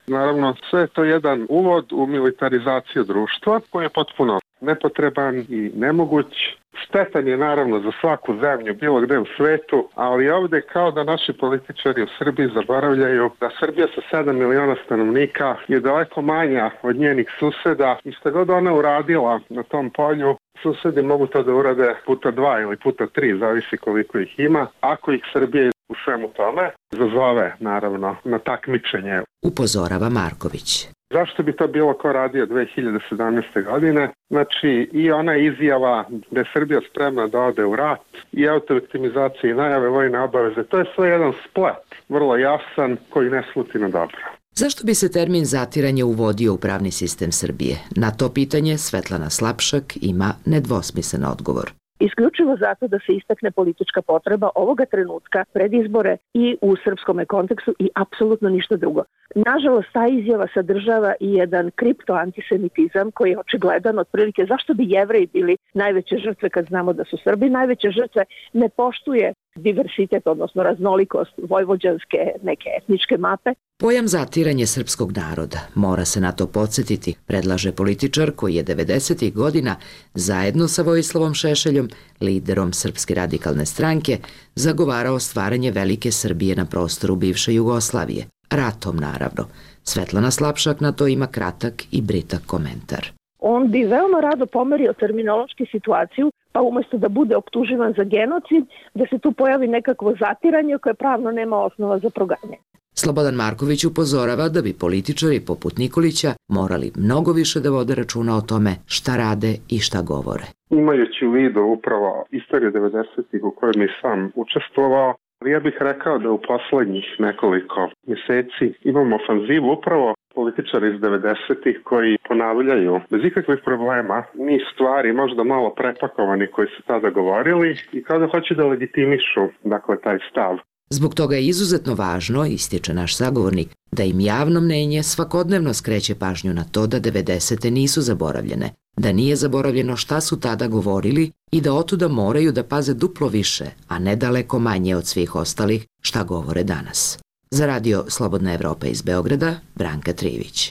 Naravno, sve je to jedan uvod u militarizaciju društva koji je potpuno nepotreban i nemoguć. Štetan je naravno za svaku zemlju bilo gde u svetu, ali ovde kao da naši političari u Srbiji zaboravljaju da Srbija sa 7 miliona stanovnika je daleko manja od njenih suseda i šta god ona uradila na tom polju, susedi mogu to da urade puta 2 ili puta 3, zavisi koliko ih ima, ako ih Srbija u svemu tome zazove naravno na takmičenje. Upozorava Marković. Zašto bi to bilo ko radio 2017. godine? Znači i ona izjava da je Srbija spremna da ode u rat i autoviktimizacija i najave vojne obaveze, to je sve jedan splet, vrlo jasan, koji ne sluti na dobro. Zašto bi se termin zatiranje uvodio u pravni sistem Srbije? Na to pitanje Svetlana Slapšak ima nedvosmislen odgovor. Isključivo zato da se istakne politička potreba ovoga trenutka pred izbore i u srpskom kontekstu i apsolutno ništa drugo. Nažalost, ta izjava sadržava i jedan kripto-antisemitizam koji je očigledan otprilike zašto bi Jevreji bili najveće žrtve kad znamo da su Srbi najveće žrtve, ne poštuje diversitet, odnosno raznolikost vojvođanske neke etničke mape. Pojam zatiranje srpskog naroda, mora se na to podsjetiti, predlaže političar koji je 90. godina zajedno sa Vojislavom Šešeljom, liderom Srpske radikalne stranke, zagovarao stvaranje velike Srbije na prostoru bivše Jugoslavije. Ratom, naravno. Svetlana Slapšak na to ima kratak i britak komentar. On bi veoma rado pomerio terminološki situaciju, pa umjesto da bude optuživan za genocid, da se tu pojavi nekakvo zatiranje koje pravno nema osnova za proganjanje. Slobodan Marković upozorava da bi političari poput Nikolića morali mnogo više da vode računa o tome šta rade i šta govore. Imajući u vidu upravo istoriju 90-ih u kojoj mi sam učestvovao, ja bih rekao da u poslednjih nekoliko mjeseci imamo ofanzivu upravo političari iz 90-ih koji ponavljaju bez ikakvih problema niz stvari, možda malo prepakovani koji su tada govorili i kao da hoće da legitimišu taj stav. Zbog toga je izuzetno važno, ističe naš sagovornik, da im javno mnenje svakodnevno skreće pažnju na to da 90. nisu zaboravljene, da nije zaboravljeno šta su tada govorili i da otuda moraju da paze duplo više, a ne daleko manje od svih ostalih šta govore danas. Za radio Slobodna Evropa iz Beograda, Branka Trivić.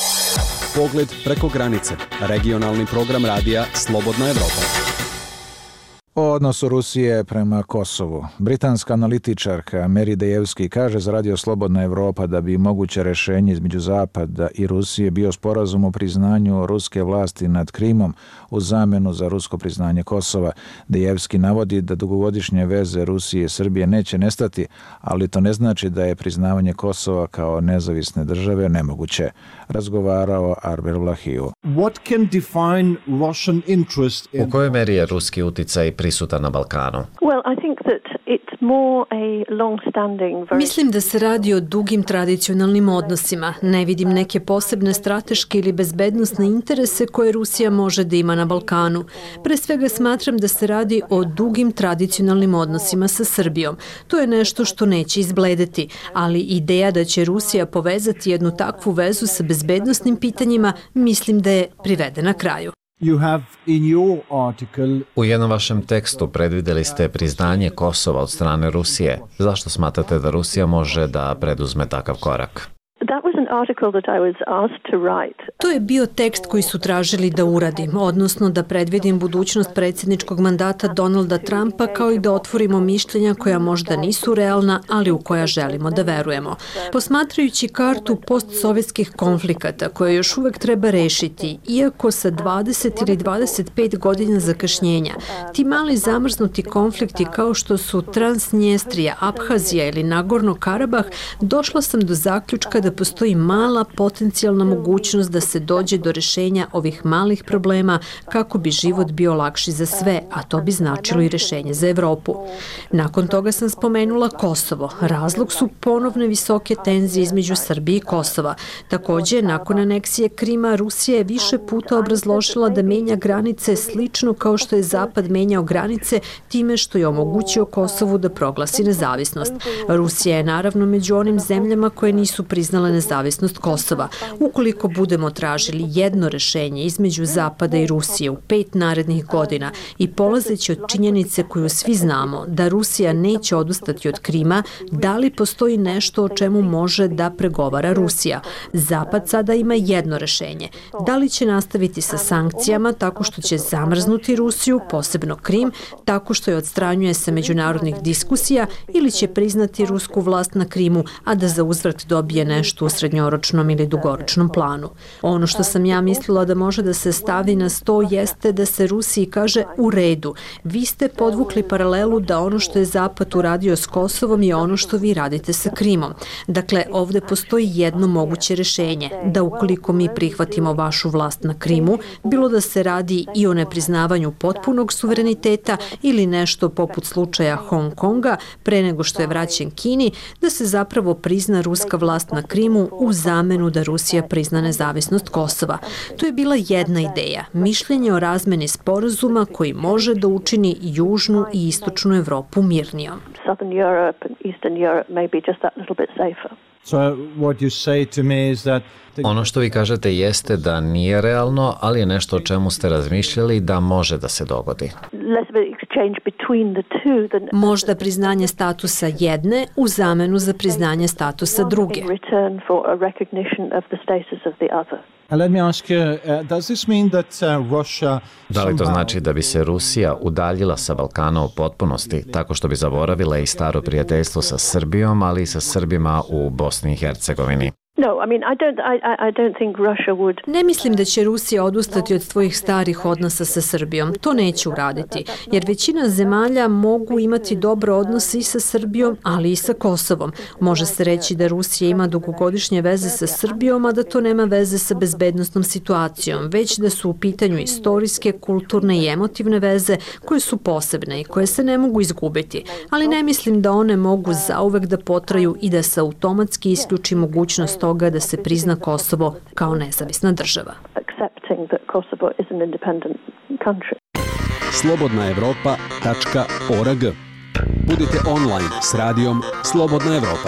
Pogled preko granice. Regionalni program radija Slobodna Evropa. O odnosu Rusije prema Kosovu. Britanska analitičarka Mary Dejevski kaže za radio Slobodna Evropa da bi moguće rešenje između Zapada i Rusije bio sporazum o priznanju ruske vlasti nad Krimom u zamenu za rusko priznanje Kosova. Dejevski navodi da dugogodišnje veze Rusije i Srbije neće nestati, ali to ne znači da je priznavanje Kosova kao nezavisne države nemoguće. Razgovarao Arber Vlahiju. U kojoj meri je ruski uticaj prisutan na Balkanu? Mislim da se radi o dugim tradicionalnim odnosima. Ne vidim neke posebne strateške ili bezbednosne interese koje Rusija može da ima na Balkanu. Pre svega smatram da se radi o dugim tradicionalnim odnosima sa Srbijom. To je nešto što neće izbledeti, ali ideja da će Rusija povezati jednu takvu vezu sa bezbednosnim pitanjima mislim da je privedena kraju. U jednom vašem tekstu predvideli ste priznanje Kosova od strane Rusije. Zašto smatrate da Rusija može da preduzme takav korak? To je bio tekst koji su tražili da uradim, odnosno da predvidim budućnost predsjedničkog mandata Donalda Trumpa kao i da otvorimo mišljenja koja možda nisu realna, ali u koja želimo da verujemo. Posmatrajući kartu postsovjetskih konflikata koje još uvek treba rešiti, iako sa 20 ili 25 godina zakašnjenja, ti mali zamrznuti konflikti kao što su Transnjestrija, Abhazija ili Nagorno Karabah, došla sam do zaključka da postoji mala potencijalna mogućnost da se dođe do rešenja ovih malih problema kako bi život bio lakši za sve, a to bi značilo i rešenje za Evropu. Nakon toga sam spomenula Kosovo. Razlog su ponovne visoke tenzije između Srbije i Kosova. Također, nakon aneksije Krima, Rusija je više puta obrazložila da menja granice slično kao što je Zapad menjao granice time što je omogućio Kosovu da proglasi nezavisnost. Rusija je naravno među onim zemljama koje nisu priznale nezavisnost nezavisnost Kosova. Ukoliko budemo tražili jedno rešenje između Zapada i Rusije u 5 narednih godina i polazeći od činjenice koju svi znamo da Rusija neće odustati od Krima, da li postoji nešto o čemu može da pregovara Rusija? Zapad sada ima jedno rešenje. Da li će nastaviti sa sankcijama tako što će zamrznuti Rusiju, posebno Krim, tako što je odstranjuje sa međunarodnih diskusija, ili će priznati rusku vlast na Krimu, a da za uzvrat dobije nešto u srednjoročnom ili dugoročnom planu. Ono što sam ja mislila da može da se stavi na sto jeste da se Rusiji kaže u redu. Vi ste podvukli paralelu da ono što je Zapad uradio s Kosovom je ono što vi radite sa Krimom. Dakle, ovde postoji jedno moguće rešenje, da ukoliko mi prihvatimo vašu vlast na Krimu, bilo da se radi i o nepriznavanju potpunog suvereniteta ili nešto poput slučaja Hong Konga pre nego što je vraćen Kini, da se zapravo prizna ruska vlast na Krimu u zamenu da Rusija prizna nezavisnost Kosova. To je bila jedna ideja, mišljenje o razmeni sporazuma koji može da učini južnu i istočnu Evropu mirnijom. Ono što vi kažete jeste da nije realno, ali je nešto o čemu ste razmišljali da može da se dogodi. Možda priznanje statusa jedne u zamenu za priznanje statusa druge. Da li to znači da bi se Rusija udaljila sa Balkana u potpunosti, tako što bi zaboravila i staro prijateljstvo sa Srbijom, ali i sa Srbima u Bosni i Hercegovini? Ne mislim da će Rusija odustati od svojih starih odnosa sa Srbijom. To neće uraditi, jer većina zemalja mogu imati dobre odnose i sa Srbijom, ali i sa Kosovom. Može se reći da Rusija ima dugogodišnje veze sa Srbijom, a da to nema veze sa bezbednosnom situacijom, već da su u pitanju istorijske, kulturne i emotivne veze koje su posebne i koje se ne mogu izgubiti. Ali ne mislim da one mogu zauvek da potraju i da se automatski isključi mogućnost toga da se prizna Kosovo kao nezavisna država. slobodnaevropa.org. Budite online s radijom Slobodna Evropa.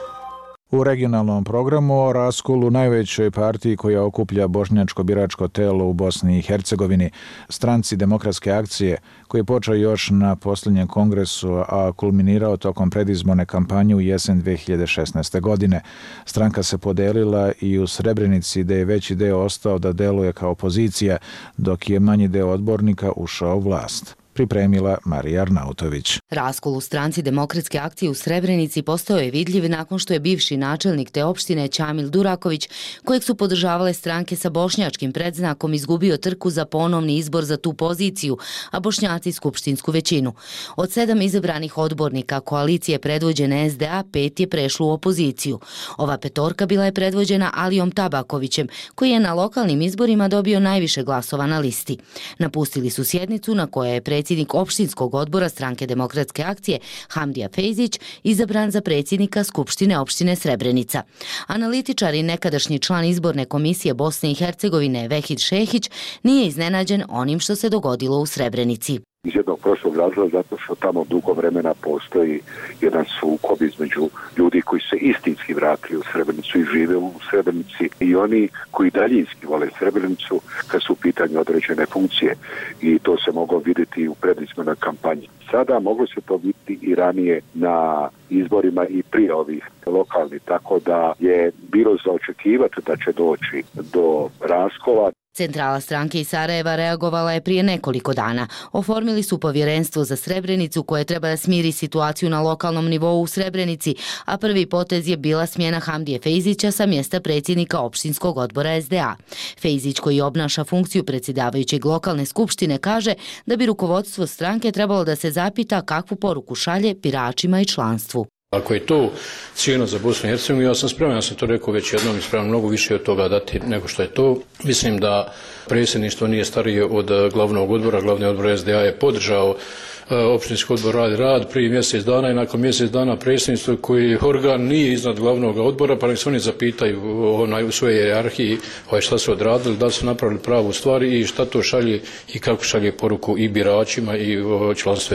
U regionalnom programu o raskolu najvećoj partiji koja okuplja bošnjačko biračko telo u Bosni i Hercegovini, Stranci demokratske akcije, koji je počeo još na posljednjem kongresu, a kulminirao tokom predizborne kampanje u jesen 2016. godine. Stranka se podelila i u Srebrenici, gde je veći deo ostao da deluje kao opozicija, dok je manji deo odbornika ušao u vlast. Pripremila Marija Arnautović. Raskol u Stranci demokratske akcije u Srebrenici postao je vidljiv nakon što je bivši načelnik te opštine Ćamil Duraković, kojeg su podržavale stranke sa bošnjačkim predznakom, izgubio trku za ponovni izbor za tu poziciju, a Bošnjaci skupštinsku većinu. Od 7 izabranih odbornika koalicije predvođene SDA, 5 je prešlo u opoziciju. Ova petorka bila je predvođena Alijom Tabakovićem, koji je na lokalnim izborima dobio najviše glasova na listi. Napustili su sjednicu na kojoj je predsjednik opštinskog odbora Stranke demokratske akcije Hamdija Fejzić izabran za predsjednika Skupštine opštine Srebrenica. Analitičar i nekadašnji član izborne komisije Bosne i Hercegovine Vehid Šehić nije iznenađen onim što se dogodilo u Srebrenici. Iz jednog prostog razloga zato što tamo dugo vremena postoji jedan sukob između ljudi koji se istinski vratili u Srebrenicu i žive u Srebrenici i oni koji daljinski vole Srebrenicu kad su u pitanju određene funkcije, i to se moglo vidjeti u predizbornoj kampanji. Sada moglo se to vidjeti i ranije na izborima i prije ovih lokalnih, tako da je bilo za očekivati da će doći do raskola. Centrala stranke iz Sarajeva reagovala je prije nekoliko dana. Oformili su povjerenstvo za Srebrenicu koje treba da smiri situaciju na lokalnom nivou u Srebrenici, a prvi potez je bila smjena Hamdije Fejzića sa mjesta predsjednika opštinskog odbora SDA. Fejzić, koji obnaša funkciju predsjedavajućeg lokalne skupštine, kaže da bi rukovodstvo stranke trebalo da se zapita kakvu poruku šalje biračima i članstvu. Ako je to cijena za Bosnu i Hercegovinu, ja sam spreman, ja sam to rekao već jednom i spreman mnogo više od toga dati nego što je to. Mislim da predsjedništvo nije starije od glavnog odbora. Glavni odbor SDA je podržao opštinski odbor rad prije mjesec dana i nakon mjesec dana predsjedništvo koji organ nije iznad glavnog odbora, pa nek se oni zapitaju u svojoj hijerarhiji šta su odradili, da li su napravili pravu stvar i šta to šalje i kako šalje poruku i biračima i članstvu SDA.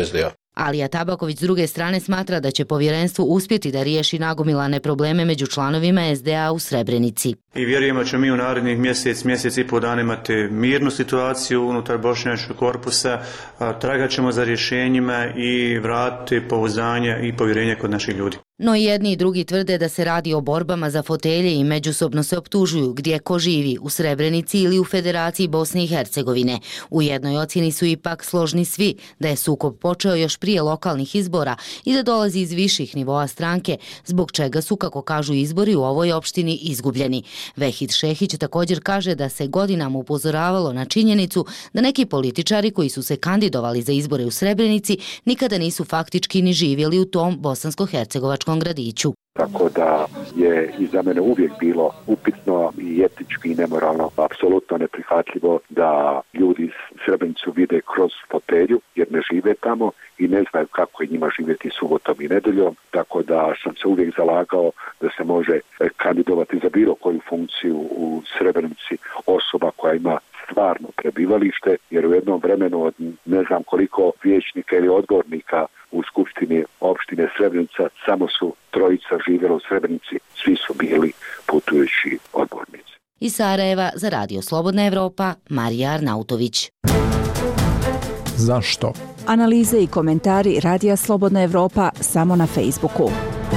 Alija Tabaković s druge strane smatra da će povjerenstvo uspjeti da riješi nagomilane probleme među članovima SDA u Srebrenici. I vjerujemo da ćemo mi u narednih mjesec i pol dana imati mirnu situaciju unutar bošnjačkog korpusa, tragat ćemo za rješenjima i vratiti pouzdanje i povjerenje kod naših ljudi. No i jedni i drugi tvrde da se radi o borbama za fotelje i međusobno se optužuju gdje ko živi, u Srebrenici ili u Federaciji Bosne i Hercegovine. U jednoj ocjeni su ipak složni svi da je sukob počeo još prije lokalnih izbora i da dolazi iz viših nivoa stranke, zbog čega su, kako kažu, izbori u ovoj opštini izgubljeni. Vehid Šehić također kaže da se godinama upozoravalo na činjenicu da neki političari koji su se kandidovali za izbore u Srebrenici nikada nisu faktički ni živjeli u tom bosansko-hercegovačkom gradiću. Tako da je i za mene uvijek bilo upitno i etički i nemoralno, apsolutno neprihvatljivo da ljudi Srebrenicu vide kroz fotelju jer ne žive tamo i ne znaju kako je njima živjeti subotom i nedeljom. Tako da sam se uvijek zalagao da se može kandidovati za bilo koju funkciju u Srebrenici osoba koja ima stvarno prebivalište, jer u jednom vremenu od ne znam koliko vijećnika ili odbornika u skupštini opštine Srebrenica samo su trojica živjela u Srebrenici, svi su bili putujući odbornici. Iz Sarajeva za Radio Slobodna Evropa, Marija Arnautović. Zašto? Analize i komentari Radija Slobodna Evropa samo na Facebooku.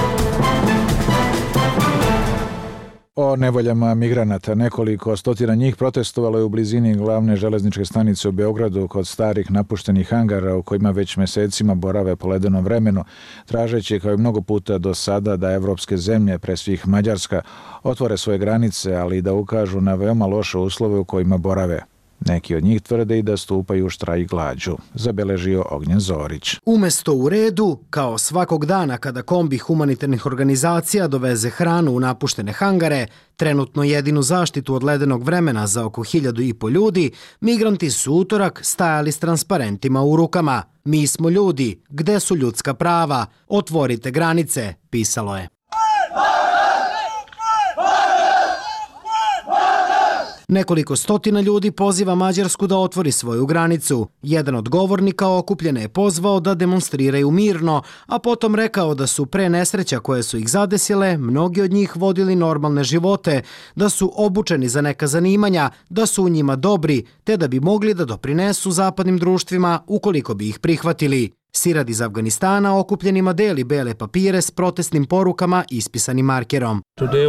O nevoljama migranata. Nekoliko stotina njih protestovalo je u blizini glavne železničke stanice u Beogradu kod starih napuštenih hangara u kojima već mesecima borave po ledenom vremenu, tražeći kao i mnogo puta do sada da evropske zemlje, pre svih Mađarska, otvore svoje granice, ali i da ukažu na veoma loše uslove u kojima borave. Neki od njih tvrde i da stupaju u štrajk glađu, zabeležio Ognjen Zorić. Umesto u redu, kao svakog dana kada kombi humanitarnih organizacija doveze hranu u napuštene hangare, trenutno jedinu zaštitu od ledenog vremena za oko 1500 ljudi, migranti su utorak stajali s transparentima u rukama. Mi smo ljudi, gde su ljudska prava? Otvorite granice, pisalo je. Nekoliko stotina ljudi poziva Mađarsku da otvori svoju granicu. Jedan od govornika okupljene je pozvao da demonstriraju mirno, a potom rekao da su pre nesreća koje su ih zadesile, mnogi od njih vodili normalne živote, da su obučeni za neka zanimanja, da su u njima dobri, te da bi mogli da doprinesu zapadnim društvima ukoliko bi ih prihvatili. Sirad iz Afganistana okupljenima deli bele papire s protestnim porukama ispisanim markerom.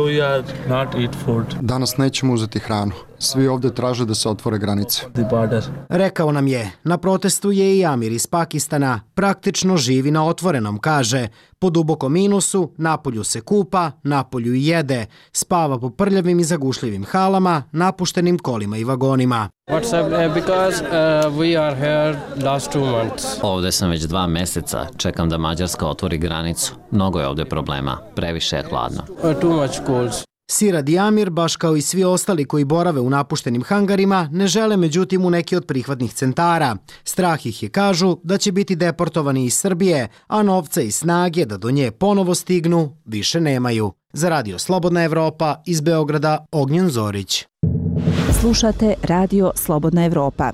Danas nećemo uzeti hranu. Svi ovdje traže da se otvore granice. Rekao nam je, na protestu je i Amir iz Pakistana. Praktično živi na otvorenom, kaže. Po dubokom minusu, napolju se kupa, napolju i jede. Spava po prljavim i zagušljivim halama, napuštenim kolima i vagonima. Ovdje sam već 2 mjeseca. Čekam da Mađarska otvori granicu. Mnogo je ovdje problema. Previše je hladno. Sirad i Amir, baš kao i svi ostali koji borave u napuštenim hangarima, ne žele međutim u neki od prihvatnih centara. Strah ih je, kažu, da će biti deportovani iz Srbije, a novca i snage da do nje ponovo stignu više nemaju. Za Radio Slobodna Evropa, iz Beograda, Ognjen Zorić. Slušate Radio Slobodna Evropa.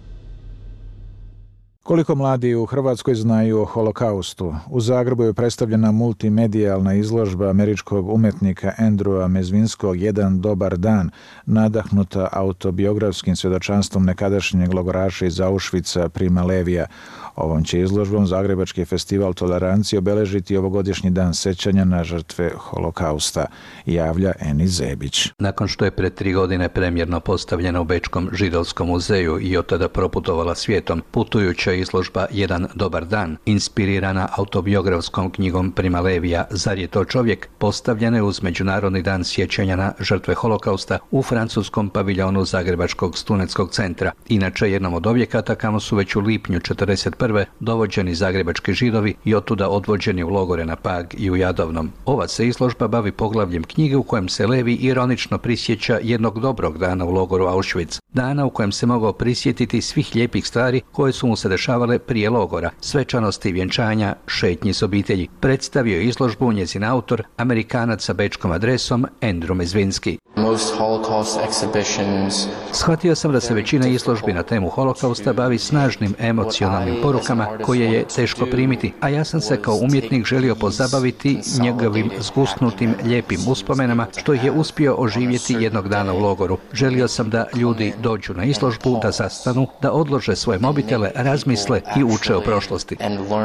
Koliko mladi u Hrvatskoj znaju o holokaustu? U Zagrebu je predstavljena multimedijalna izložba američkog umetnika Andrewa Mezvinskog Jedan dobar dan, nadahnuta autobiografskim svjedočanstvom nekadašnjeg logoraša iz Auschwitza Prima Levija. Ovom će izložbom Zagrebački festival tolerancije obeležiti ovogodišnji dan sećanja na žrtve holokausta, javlja Eni Zebić. Nakon što je pred 3 godine premjerno postavljena u Bečkom židovskom muzeju i od tada proputovala svijetom, putujuća izložba Jedan dobar dan, inspirirana autobiografskom knjigom Prima Levija Zar je to čovjek, postavljena je uz Međunarodni dan sjećanja na žrtve holokausta u francuskom paviljonu Zagrebačkog studentskog centra, inače jednom od objekata kamo su već u lipnju 1941. dovođeni zagrebački židovi i otuda odvođeni u logore na Pag i u Jadovnom. Ova se izložba bavi poglavljem knjige u kojem se Levi ironično prisjeća jednog dobrog dana u logoru Auschwitz. Dana u kojem se mogao prisjetiti svih lijepih stvari koje su mu se dešavale prije logora, svečanosti, vjenčanja, šetnji s obitelji. Predstavio izložbu njezin autor, Amerikanac sa bečkom adresom Andrew Mezvinski. post-Holocaust exhibitions. Shvatio sam da se većina izložbi na temu holokausta bavi snažnim emocionalnim porukama koje je teško primiti, a ja sam se kao umjetnik želio pozabaviti njegovim zgusnutim, lijepim uspomenama, što ih je uspio oživjeti jednog dana u logoru. Želio sam da ljudi dođu na izložbu, da zastanu, da odlože svoje mobitele, razmisle i uče o prošlosti.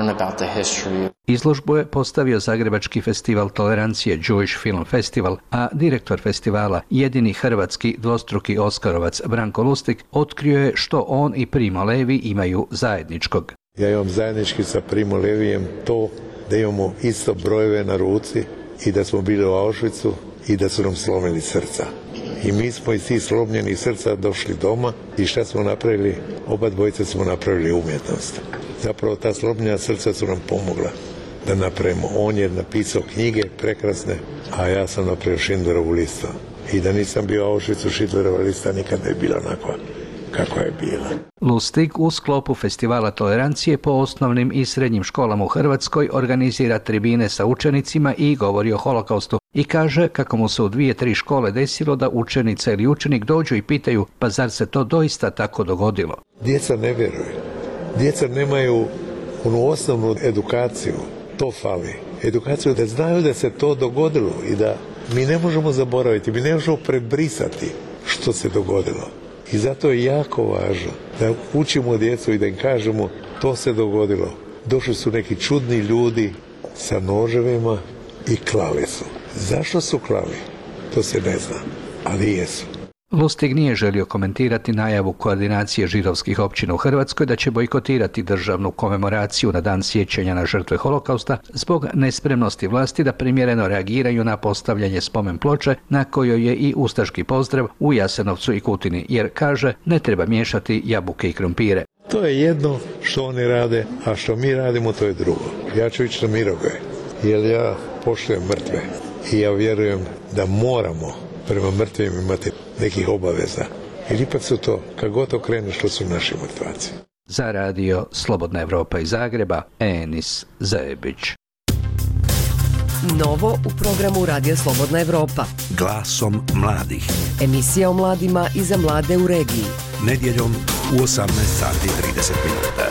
Izložbu je postavio Zagrebački festival tolerancije Jewish Film Festival, a direktor festivala, jedini hrvatski dvostruki Oskarovac Branko Lustig, otkrio je što on i Primo Levi imaju zajedničkog. Ja imam zajednički sa Primo Levijem to da imamo isto brojeve na ruci i da smo bili u Auschwitzu i da su nam slomili srca. I mi smo iz tih slomljenih srca došli doma i šta smo napravili? Oba dvojice smo napravili umjetnost. Zapravo ta slomljena srca su nam pomogla da napravimo. On je napisao knjige prekrasne, a ja sam napravio Schindlerovu listu. I da nisam bio u Auschwitzu, Schindlerova lista nikad ne je bila onakva kakva je bila. Lustig u sklopu festivala tolerancije po osnovnim i srednjim školama u Hrvatskoj organizira tribine sa učenicima i govori o holokaustu. I kaže kako mu se u 2-3 škole desilo da učenica ili učenik dođu i pitaju pa zar se to doista tako dogodilo. Djeca ne vjeruju. Djeca nemaju onu osnovnu edukaciju. To fali. Edukaciju da znaju da se to dogodilo i da mi ne možemo zaboraviti, mi ne možemo prebrisati što se dogodilo. I zato je jako važno da učimo djecu i da im kažemo to se dogodilo. Došli su neki čudni ljudi sa noževima i klali su. Zašto su klali? To se ne zna, ali jesu. Lustig nije želio komentirati najavu koordinacije židovskih općina u Hrvatskoj da će bojkotirati državnu komemoraciju na dan sjećanja na žrtve holokausta zbog nespremnosti vlasti da primjereno reagiraju na postavljanje spomen ploče na kojoj je i ustaški pozdrav u Jasenovcu i Kutini, jer kaže ne treba miješati jabuke i krumpire. To je jedno što oni rade, a što mi radimo to je drugo. Ja ću ići na Mirogoj, jer ja poštujem mrtve i ja vjerujem da moramo prema mrtvim imati nekih obaveza. Jer ipak su to, kad god okrene, što su naši mrtvaci. Za radio Slobodna Evropa iz Zagreba, Enis Zajebić. Novo u programu Radija Slobodna Evropa. Glasom mladih. Emisija o mladima i za mlade u regiji. Nedjeljom u 18:30 minuta.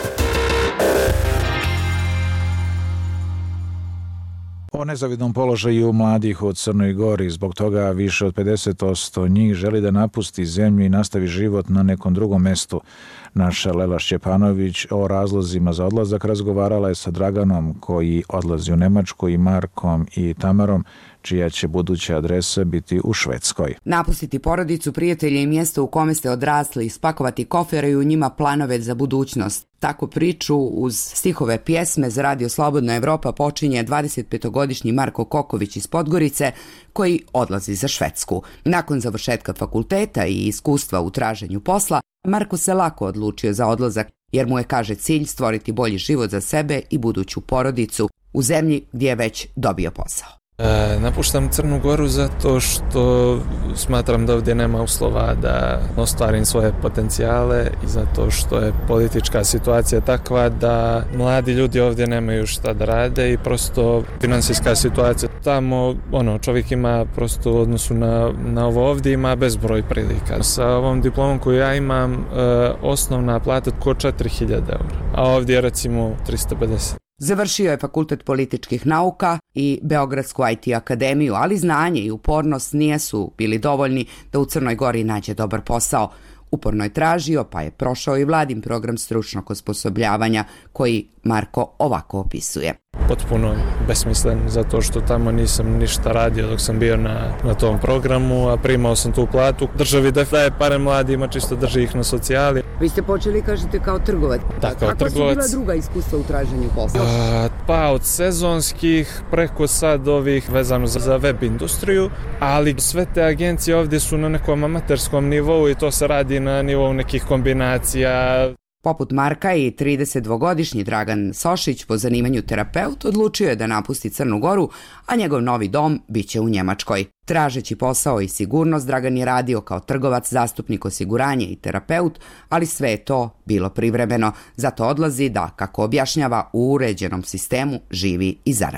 O nezavidnom položaju mladih u Crnoj Gori, zbog toga više od 50% njih želi da napusti zemlju i nastavi život na nekom drugom mestu. Naša Lela Šćepanović o razlozima za odlazak razgovarala je sa Draganom koji odlazi u Nemačku i Markom i Tamarom, čija će buduća adresa biti u Švedskoj. Napustiti porodicu, prijatelje i mjesto u kome ste odrasli, spakovati kofere i u njima planove za budućnost. Tako priču uz stihove pjesme za Radio Slobodna Evropa počinje 25-godišnji Marko Koković iz Podgorice koji odlazi za Švedsku. Nakon završetka fakulteta i iskustva u traženju posla, Marko se lako odlučio za odlazak jer mu je, kaže, cilj stvoriti bolji život za sebe i buduću porodicu u zemlji gdje je već dobio posao. Napuštam Crnu Goru zato što smatram da ovdje nema uslova da ostvarim svoje potencijale i zato što je politička situacija takva da mladi ljudi ovdje nemaju šta da rade i prosto finansijska situacija tamo, čovjek ima prosto u odnosu na ovo ovdje ima bezbroj prilika. Sa ovom diplomom koju ja imam osnovna plata oko 4.000 €, a ovdje je recimo 350. Završio je Fakultet političkih nauka i Beogradsku IT akademiju, ali znanje i upornost nisu bili dovoljni da u Crnoj Gori nađe dobar posao. Uporno je tražio, pa je prošao i vladin program stručnog osposobljavanja koji Marko ovako opisuje. Potpuno besmislen, zato što tamo nisam ništa radio dok sam bio na tom programu, a primao sam tu platu. Državi daje pare mladima, čisto drži ih na socijali. Vi ste počeli, kažete, kao trgovac. Da, kao trgovac. Kako su bila druga iskustva u traženju posla? Pa od sezonskih preko sad ovih vezano za web industriju, ali sve te agencije ovdje su na nekom amaterskom nivou i to se radi na nivou nekih kombinacija. Poput Marka i 32-godišnji Dragan Sošić, po zanimanju terapeut, odlučio je da napusti Crnu Goru, a njegov novi dom biće u Njemačkoj. Tražeći posao i sigurnost, Dragan je radio kao trgovac, zastupnik osiguranja i terapeut, ali sve je to bilo privremeno. Zato odlazi da, kako objašnjava, u uređenom sistemu živi i zaradi.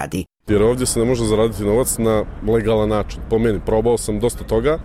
Jer ovdje se ne može zaraditi novac na legalan način. Po meni, probao sam dosta toga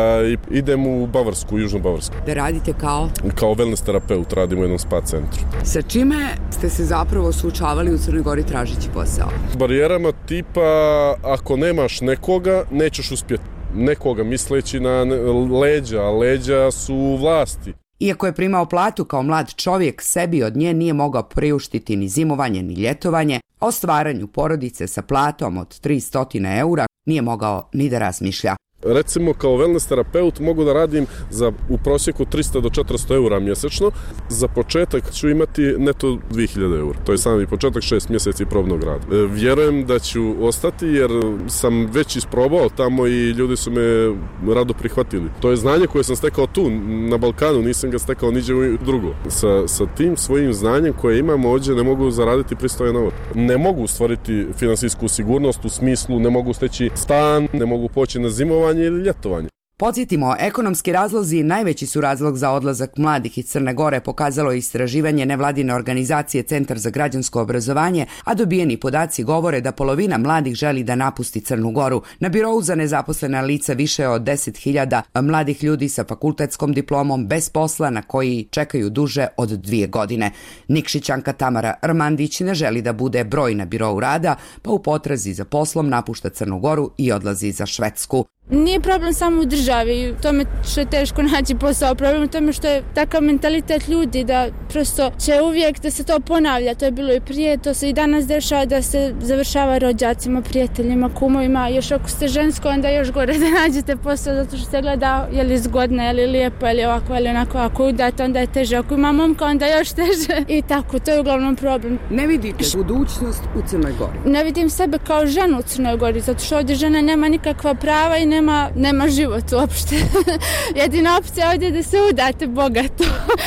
i idem u Bavarsku, Južnu Bavarsku. Da radite kao? Kao wellness terapeut, radim u jednom spa centru. Sa čime ste se zapravo suočavali u Crnoj Gori tražeći posao? Barijerama tipa, ako nemaš nekoga, nećeš uspjeti. Nekoga misleći na leđa, a leđa su vlasti. Iako je primao platu kao mlad čovjek, sebi od nje nije mogao priuštiti ni zimovanje ni ljetovanje, o stvaranju porodice sa platom od 300 eura nije mogao ni da razmišlja. Recimo kao wellness terapeut mogu da radim za u prosjeku 300 do 400 eura mjesečno. Za početak ću imati neto 2000 eura. To je sami početak 6 mjeseci probnog rada. Vjerujem da ću ostati jer sam već isprobao tamo i ljudi su me rado prihvatili. To je znanje koje sam stekao tu na Balkanu, nisam ga stekao niđe drugo. Sa tim svojim znanjem koje imam ovdje ne mogu zaraditi pristojan novac. Ne mogu stvoriti finansijsku sigurnost u smislu ne mogu steći stan, ne mogu poći na zimovanje ili ljetovanje. Podsjetimo, ekonomski razlozi najveći su razlog za odlazak mladih iz Crne Gore, pokazalo je istraživanje nevladine organizacije Centar za građansko obrazovanje, a dobijeni podaci govore da polovina mladih želi da napusti Crnu Goru. Na birou za nezaposlena lica više od 10.000 mladih ljudi sa fakultetskom diplomom bez posla na koji čekaju duže od 2 godine. Nikšićanka Tamara Rmandić ne želi da bude broj na birou rada, pa u potrazi za poslom napušta Crnu Goru i odlazi za Švedsku. Nije problem samo u državi, u tome što je teško naći posao, problem u tome što je takav mentalitet ljudi da prosto će uvijek da se to ponavlja, to je bilo i prije, to se i danas dešava da se završava rođacima, prijateljima, kumovima, još ako ste žensko onda još gore da nađete posao zato što se gleda je li zgodno, je li lijepo, je li ovako, je li onako, ako udate onda je teže, ako ima momka onda još teže i tako, to je uglavnom problem. Ne vidite budućnost u Crnoj Gori? Ne vidim sebe kao ženu u Crnoj Gori, zato što ovdje žena nema nikakva prava i nema život uopšte. Jedina opcija ovdje je da se udate bogato.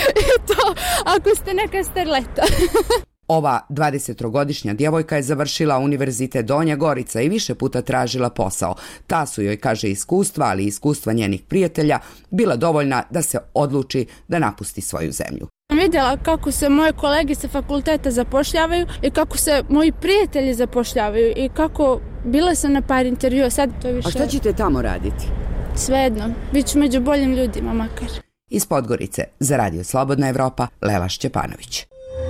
I to ako ste neka starleta. Ova 23-godišnja djevojka je završila Univerzitet Donja Gorica i više puta tražila posao. Ta su joj, kaže, iskustva, ali i iskustva njenih prijatelja, bila dovoljna da se odluči da napusti svoju zemlju. Vidjela kako se moje kolege sa fakulteta zapošljavaju i kako se moji prijatelji zapošljavaju i kako bila sam na par intervjua, sad to više... A šta ćete tamo raditi? Svejedno, bit ću među boljim ljudima makar. Iz Podgorice, za Radio Slobodna Evropa, Lela Šćepanović.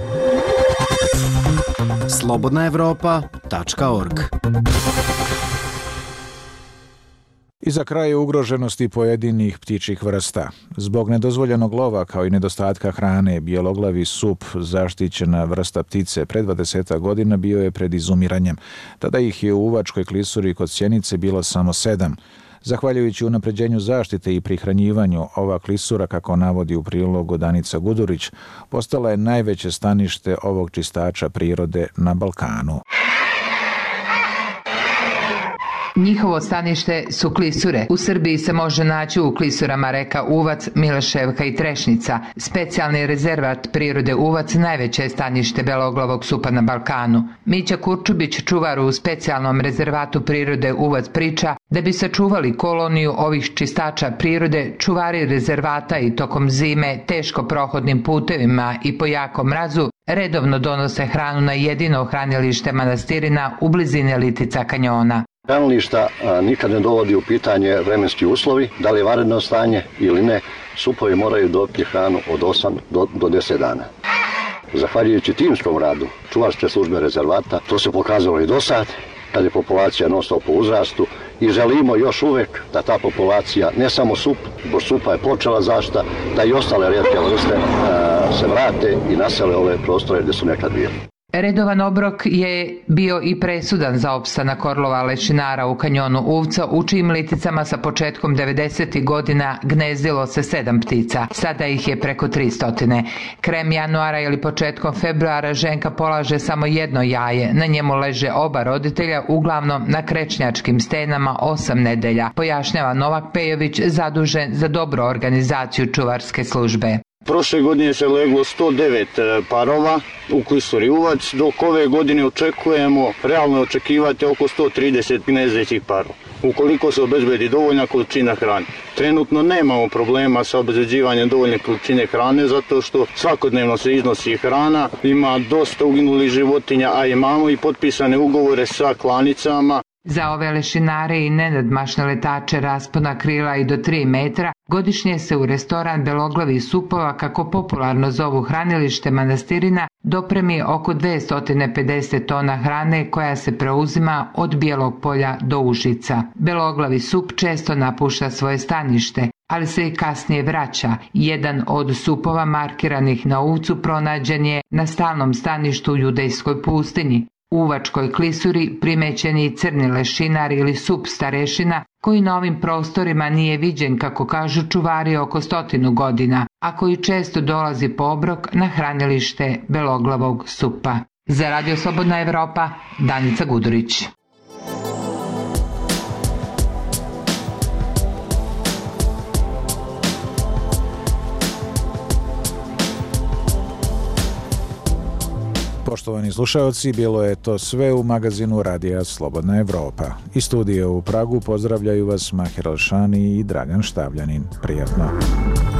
slobodnaevropa.org. I za kraj ugroženosti pojedinih ptičjih vrsta. Zbog nedozvoljenog lova kao i nedostatka hrane, bijeloglavi sup, zaštićena vrsta ptice, pred 20 godina bio je pred izumiranjem. Tada ih je u Uvačkoj klisuri kod Sjenice bilo samo 7. Zahvaljujući unapređenju zaštite i prihranjivanju, ova klisura, kako navodi u prilogu Danica Gudurić, postala je najveće stanište ovog čistača prirode na Balkanu. Njihovo stanište su klisure. U Srbiji se može naći u klisurama reka Uvac, Mileševka i Trešnica. Specijalni rezervat prirode Uvac najveće je stanište beloglavog supa na Balkanu. Mića Kurčubić, čuvar u specijalnom rezervatu prirode Uvac, priča da bi sačuvali koloniju ovih čistača prirode, čuvari rezervata i tokom zime teško prohodnim putevima i po jakom mrazu redovno donose hranu na jedino hranilište manastirina u blizini Litica kanjona. Hranilišta nikad ne dovodi u pitanje vremenski uslovi, da li je vanredno stanje ili ne, supovi moraju dobiti hranu od 8 do 10 dana. Zahvaljujući timskom radu čuvarske službe rezervata, to se pokazalo i do sad, kad je populacija non stop po uzrastu i želimo još uvek da ta populacija, ne samo sup, zbog supa je počela zaštita, da i ostale rijetke vrste se vrate i nasele ove prostore gdje su nekad bili. Redovan obrok je bio i presudan za opstanak orlova lešinara u kanjonu Uvca, u čijim liticama sa početkom 90. godina gnezdilo se 7 ptica. Sada ih je preko 300. Krajem januara ili početkom februara ženka polaže samo jedno jaje. Na njemu leže oba roditelja, uglavnom na krečnjačkim stenama 8 nedelja, pojašnjava Novak Pejović, zadužen za dobru organizaciju čuvarske službe. Prošle godine se leglo 109 parova u klisuri Uvac, dok ove godine očekujemo, realno očekivati oko 130 gnezdećih parova. ukoliko se obezbedi dovoljna količina hrane. Trenutno nemamo problema sa obezbeđivanjem dovoljne količine hrane zato što svakodnevno se iznosi hrana, ima dosta uginulih životinja, a imamo i potpisane ugovore sa klanicama. Za ove lešinare i nenadmašne letače raspona krila i do 3 metra godišnje se u restoran Beloglavi supova, kako popularno zovu hranilište manastirina, dopremi oko 250 tona hrane koja se preuzima od Bijelog polja do Užica. Beloglavi sup često napušta svoje stanište, ali se i kasnije vraća. Jedan od supova markiranih na Uvcu pronađen je na stalnom staništu u Judejskoj pustinji. U Uvačkoj klisuri primećen je i crni lešinar ili sup starešina, koji na ovim prostorima nije viđen, kako kažu čuvari, oko 100 godina, a koji često dolazi po obrok na hranilište beloglavog supa. Za Radio Slobodna Evropa, Danica Gudurić. Poštovani slušaoci, bilo je to sve u magazinu Radija Slobodna Evropa. Iz studija u Pragu pozdravljaju vas Maher Alšani i Dragan Štavljanin. Prijatno.